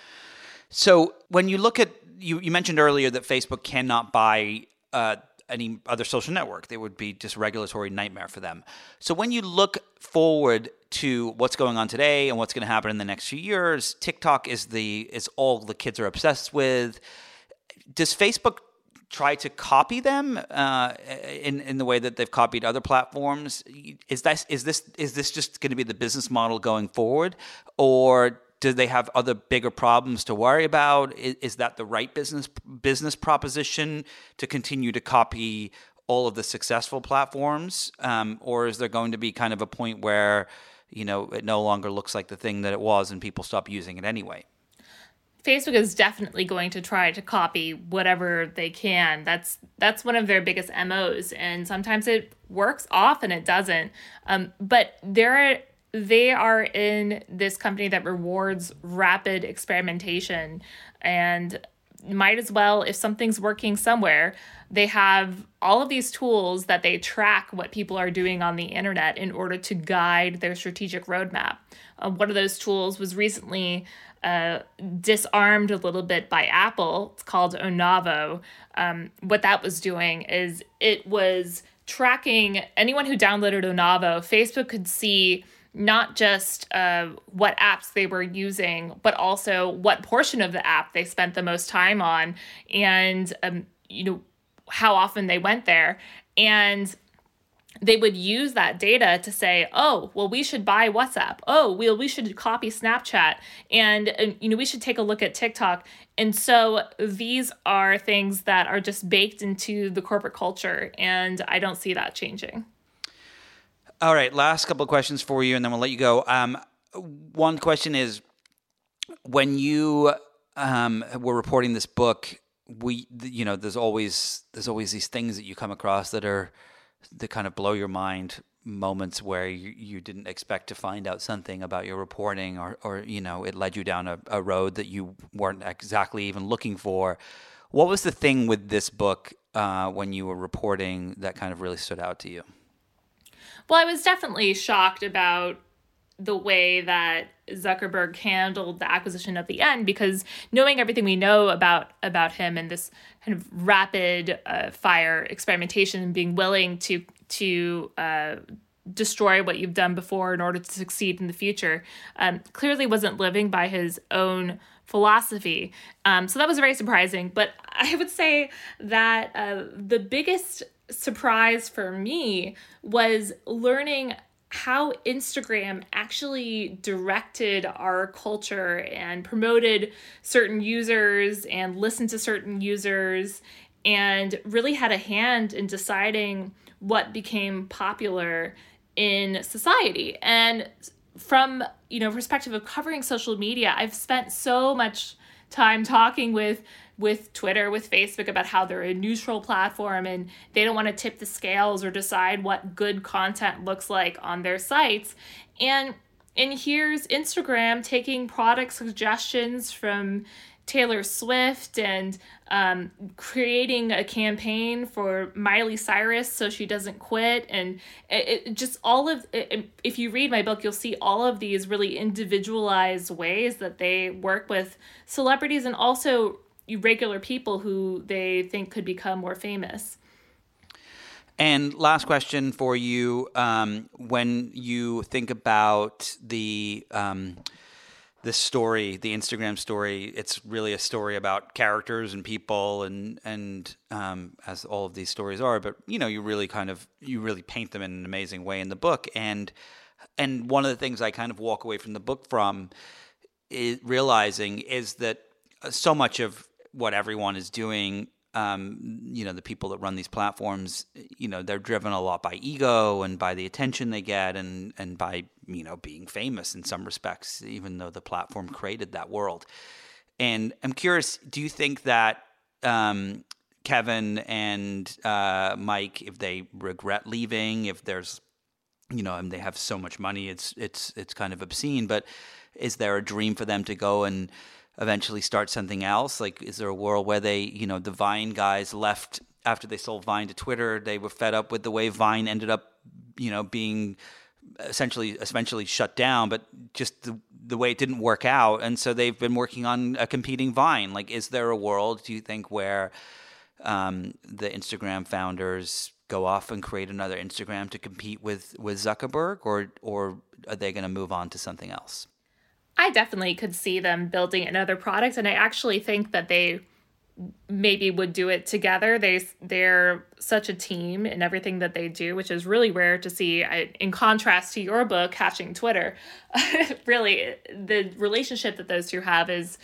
So when you look at, you, you mentioned earlier that Facebook cannot buy uh, any other social network. They would be just a regulatory nightmare for them. So when you look forward to what's going on today and what's going to happen in the next few years, TikTok is the is all the kids are obsessed with. Does Facebook try to copy them uh, in in the way that they've copied other platforms? Is that is this is this just going to be the business model going forward, or do they have other bigger problems to worry about? Is, is that the right business business proposition to continue to copy all of the successful platforms? Um, or is there going to be kind of a point where, you know, it no longer looks like the thing that it was and people stop using it anyway? Facebook is definitely going to try to copy whatever they can. That's that's one of their biggest M Os. And sometimes it works, often it doesn't. Um, but there are they are in this company that rewards rapid experimentation, and might as well, if something's working somewhere, they have all of these tools that they track what people are doing on the internet in order to guide their strategic roadmap. Uh, one of those tools was recently uh, disarmed a little bit by Apple. It's called Onavo. Um, what that was doing is it was tracking anyone who downloaded Onavo. Facebook could see not just uh, what apps they were using, but also what portion of the app they spent the most time on, and um, you know, how often they went there. And they would use that data to say, oh, well, we should buy WhatsApp. Oh, well, we should copy Snapchat. And, and, you know, we should take a look at TikTok. And so these are things that are just baked into the corporate culture. And I don't see that changing. All right, last couple of questions for you, and then we'll let you go. Um, one question is, when you um, were reporting this book, we, you know, there's always there's always these things that you come across that are that kind of blow your mind, moments where you, you didn't expect to find out something about your reporting, or, or you know, it led you down a, a road that you weren't exactly even looking for. What was the thing with this book uh, when you were reporting that kind of really stood out to you? Well, I was definitely shocked about the way that Zuckerberg handled the acquisition at the end, because knowing everything we know about about him and this kind of rapid uh, fire experimentation and being willing to to uh, destroy what you've done before in order to succeed in the future, um, clearly wasn't living by his own philosophy. Um, so that was very surprising. But I would say that uh, the biggest surprise for me was learning how Instagram actually directed our culture and promoted certain users and listened to certain users and really had a hand in deciding what became popular in society. And from, you know, perspective of covering social media, I've spent so much time talking with with Twitter, with Facebook, about how they're a neutral platform and they don't want to tip the scales or decide what good content looks like on their sites. And and here's Instagram taking product suggestions from Taylor Swift and um, creating a campaign for Miley Cyrus so she doesn't quit. And it, it just all of, it, if you read my book, you'll see all of these really individualized ways that they work with celebrities and also regular people who they think could become more famous. And last question for you. Um, when you think about the um, this story, the Instagram story, it's really a story about characters and people, and and um, as all of these stories are. But you know, you really kind of you really paint them in an amazing way in the book. And and one of the things I kind of walk away from the book from is realizing is that so much of what everyone is doing, um, you know, the people that run these platforms, you know, they're driven a lot by ego and by the attention they get, and and by, you know, being famous in some respects, even though the platform created that world. And I'm curious, do you think that um, Kevin and uh, Mike, if they regret leaving, if there's, you know, and they have so much money, it's it's it's kind of obscene, but is there a dream for them to go and eventually start something else? Like, is there a world where they, you know, the Vine guys left after they sold Vine to Twitter? They were fed up with the way Vine ended up, you know, being essentially eventually shut down, but just the, the way it didn't work out. And so they've been working on a competing Vine. Like, is there a world, do you think, where um, the Instagram founders go off and create another Instagram to compete with, with Zuckerberg, or or are they going to move on to something else? I definitely could see them building another product, and I actually think that they maybe would do it together. They, they're such a team in everything that they do, which is really rare to see. I, in contrast to your book, Hatching Twitter, really, the relationship that those two have is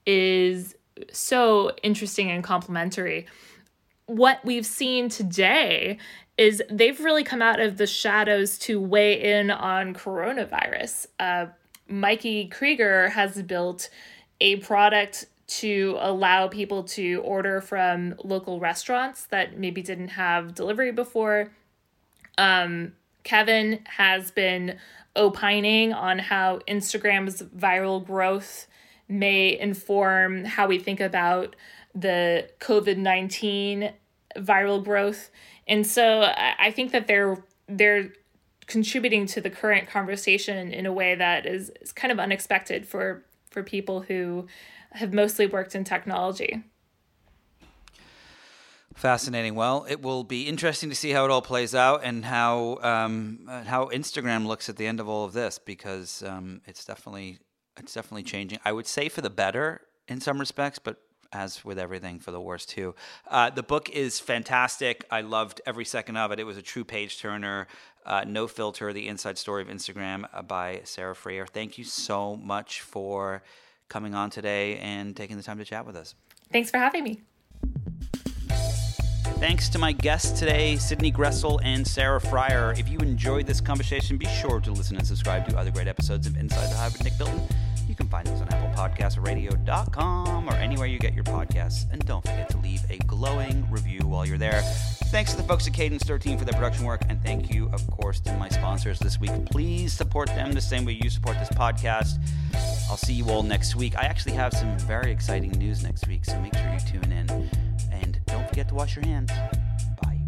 is so interesting and complementary. What we've seen today is they've really come out of the shadows to weigh in on coronavirus. Uh, Mikey Krieger has built a product to allow people to order from local restaurants that maybe didn't have delivery before. Um, Kevin has been opining on how Instagram's viral growth may inform how we think about the covid nineteen viral growth. And so I think that they're they're contributing to the current conversation in a way that is, is kind of unexpected for, for people who have mostly worked in technology. Fascinating. Well, it will be interesting to see how it all plays out and how um, how Instagram looks at the end of all of this, because um, it's definitely it's definitely changing. I would say for the better in some respects, but as with everything, for the worse too. Uh, the book is fantastic. I loved every second of it. It was a true page turner. Uh, No Filter: The Inside Story of Instagram uh, by Sarah Freer. Thank you so much for coming on today and taking the time to chat with us. Thanks for having me. Thanks to my guests today, Sydney Gressel and Sarah Freer. If you enjoyed this conversation, be sure to listen and subscribe to other great episodes of Inside the Hive with Nick Bilton. You can find us on Apple Podcasts, radio dot com, or anywhere you get your podcasts. And don't forget to leave a glowing review while you're there. Thanks to the folks at Cadence thirteen for their production work. And thank you, of course, to my sponsors this week. Please support them the same way you support this podcast. I'll see you all next week. I actually have some very exciting news next week, so make sure you tune in. And don't forget to wash your hands. Bye.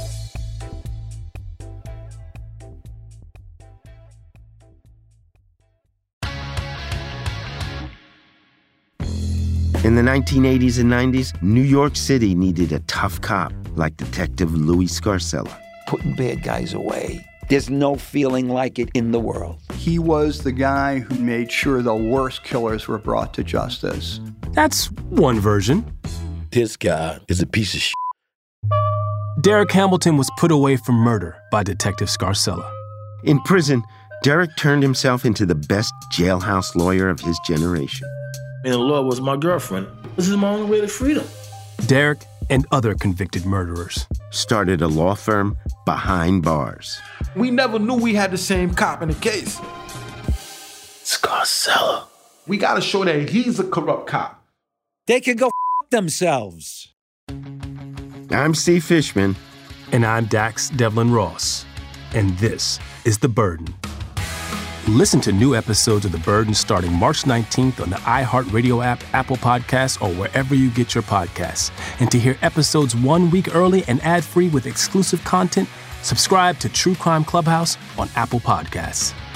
In the nineteen eighties and nineties, New York City needed a tough cop like Detective Louis Scarcella. Putting bad guys away. There's no feeling like it in the world. He was the guy who made sure the worst killers were brought to justice. That's one version. This guy is a piece of shit. Derek Hamilton was put away for murder by Detective Scarcella. In prison, Derek turned himself into the best jailhouse lawyer of his generation. And the law was my girlfriend. This is my only way to freedom. Derek and other convicted murderers started a law firm behind bars. We never knew we had the same cop in the case. Scarcella. We gotta show that he's a corrupt cop. They can go f*** themselves. I'm Steve Fishman. And I'm Dax Devlin Ross. And this is The Burden. Listen to new episodes of The Burden starting March nineteenth on the iHeartRadio app, Apple Podcasts, or wherever you get your podcasts. And to hear episodes one week early and ad-free with exclusive content, subscribe to True Crime Clubhouse on Apple Podcasts.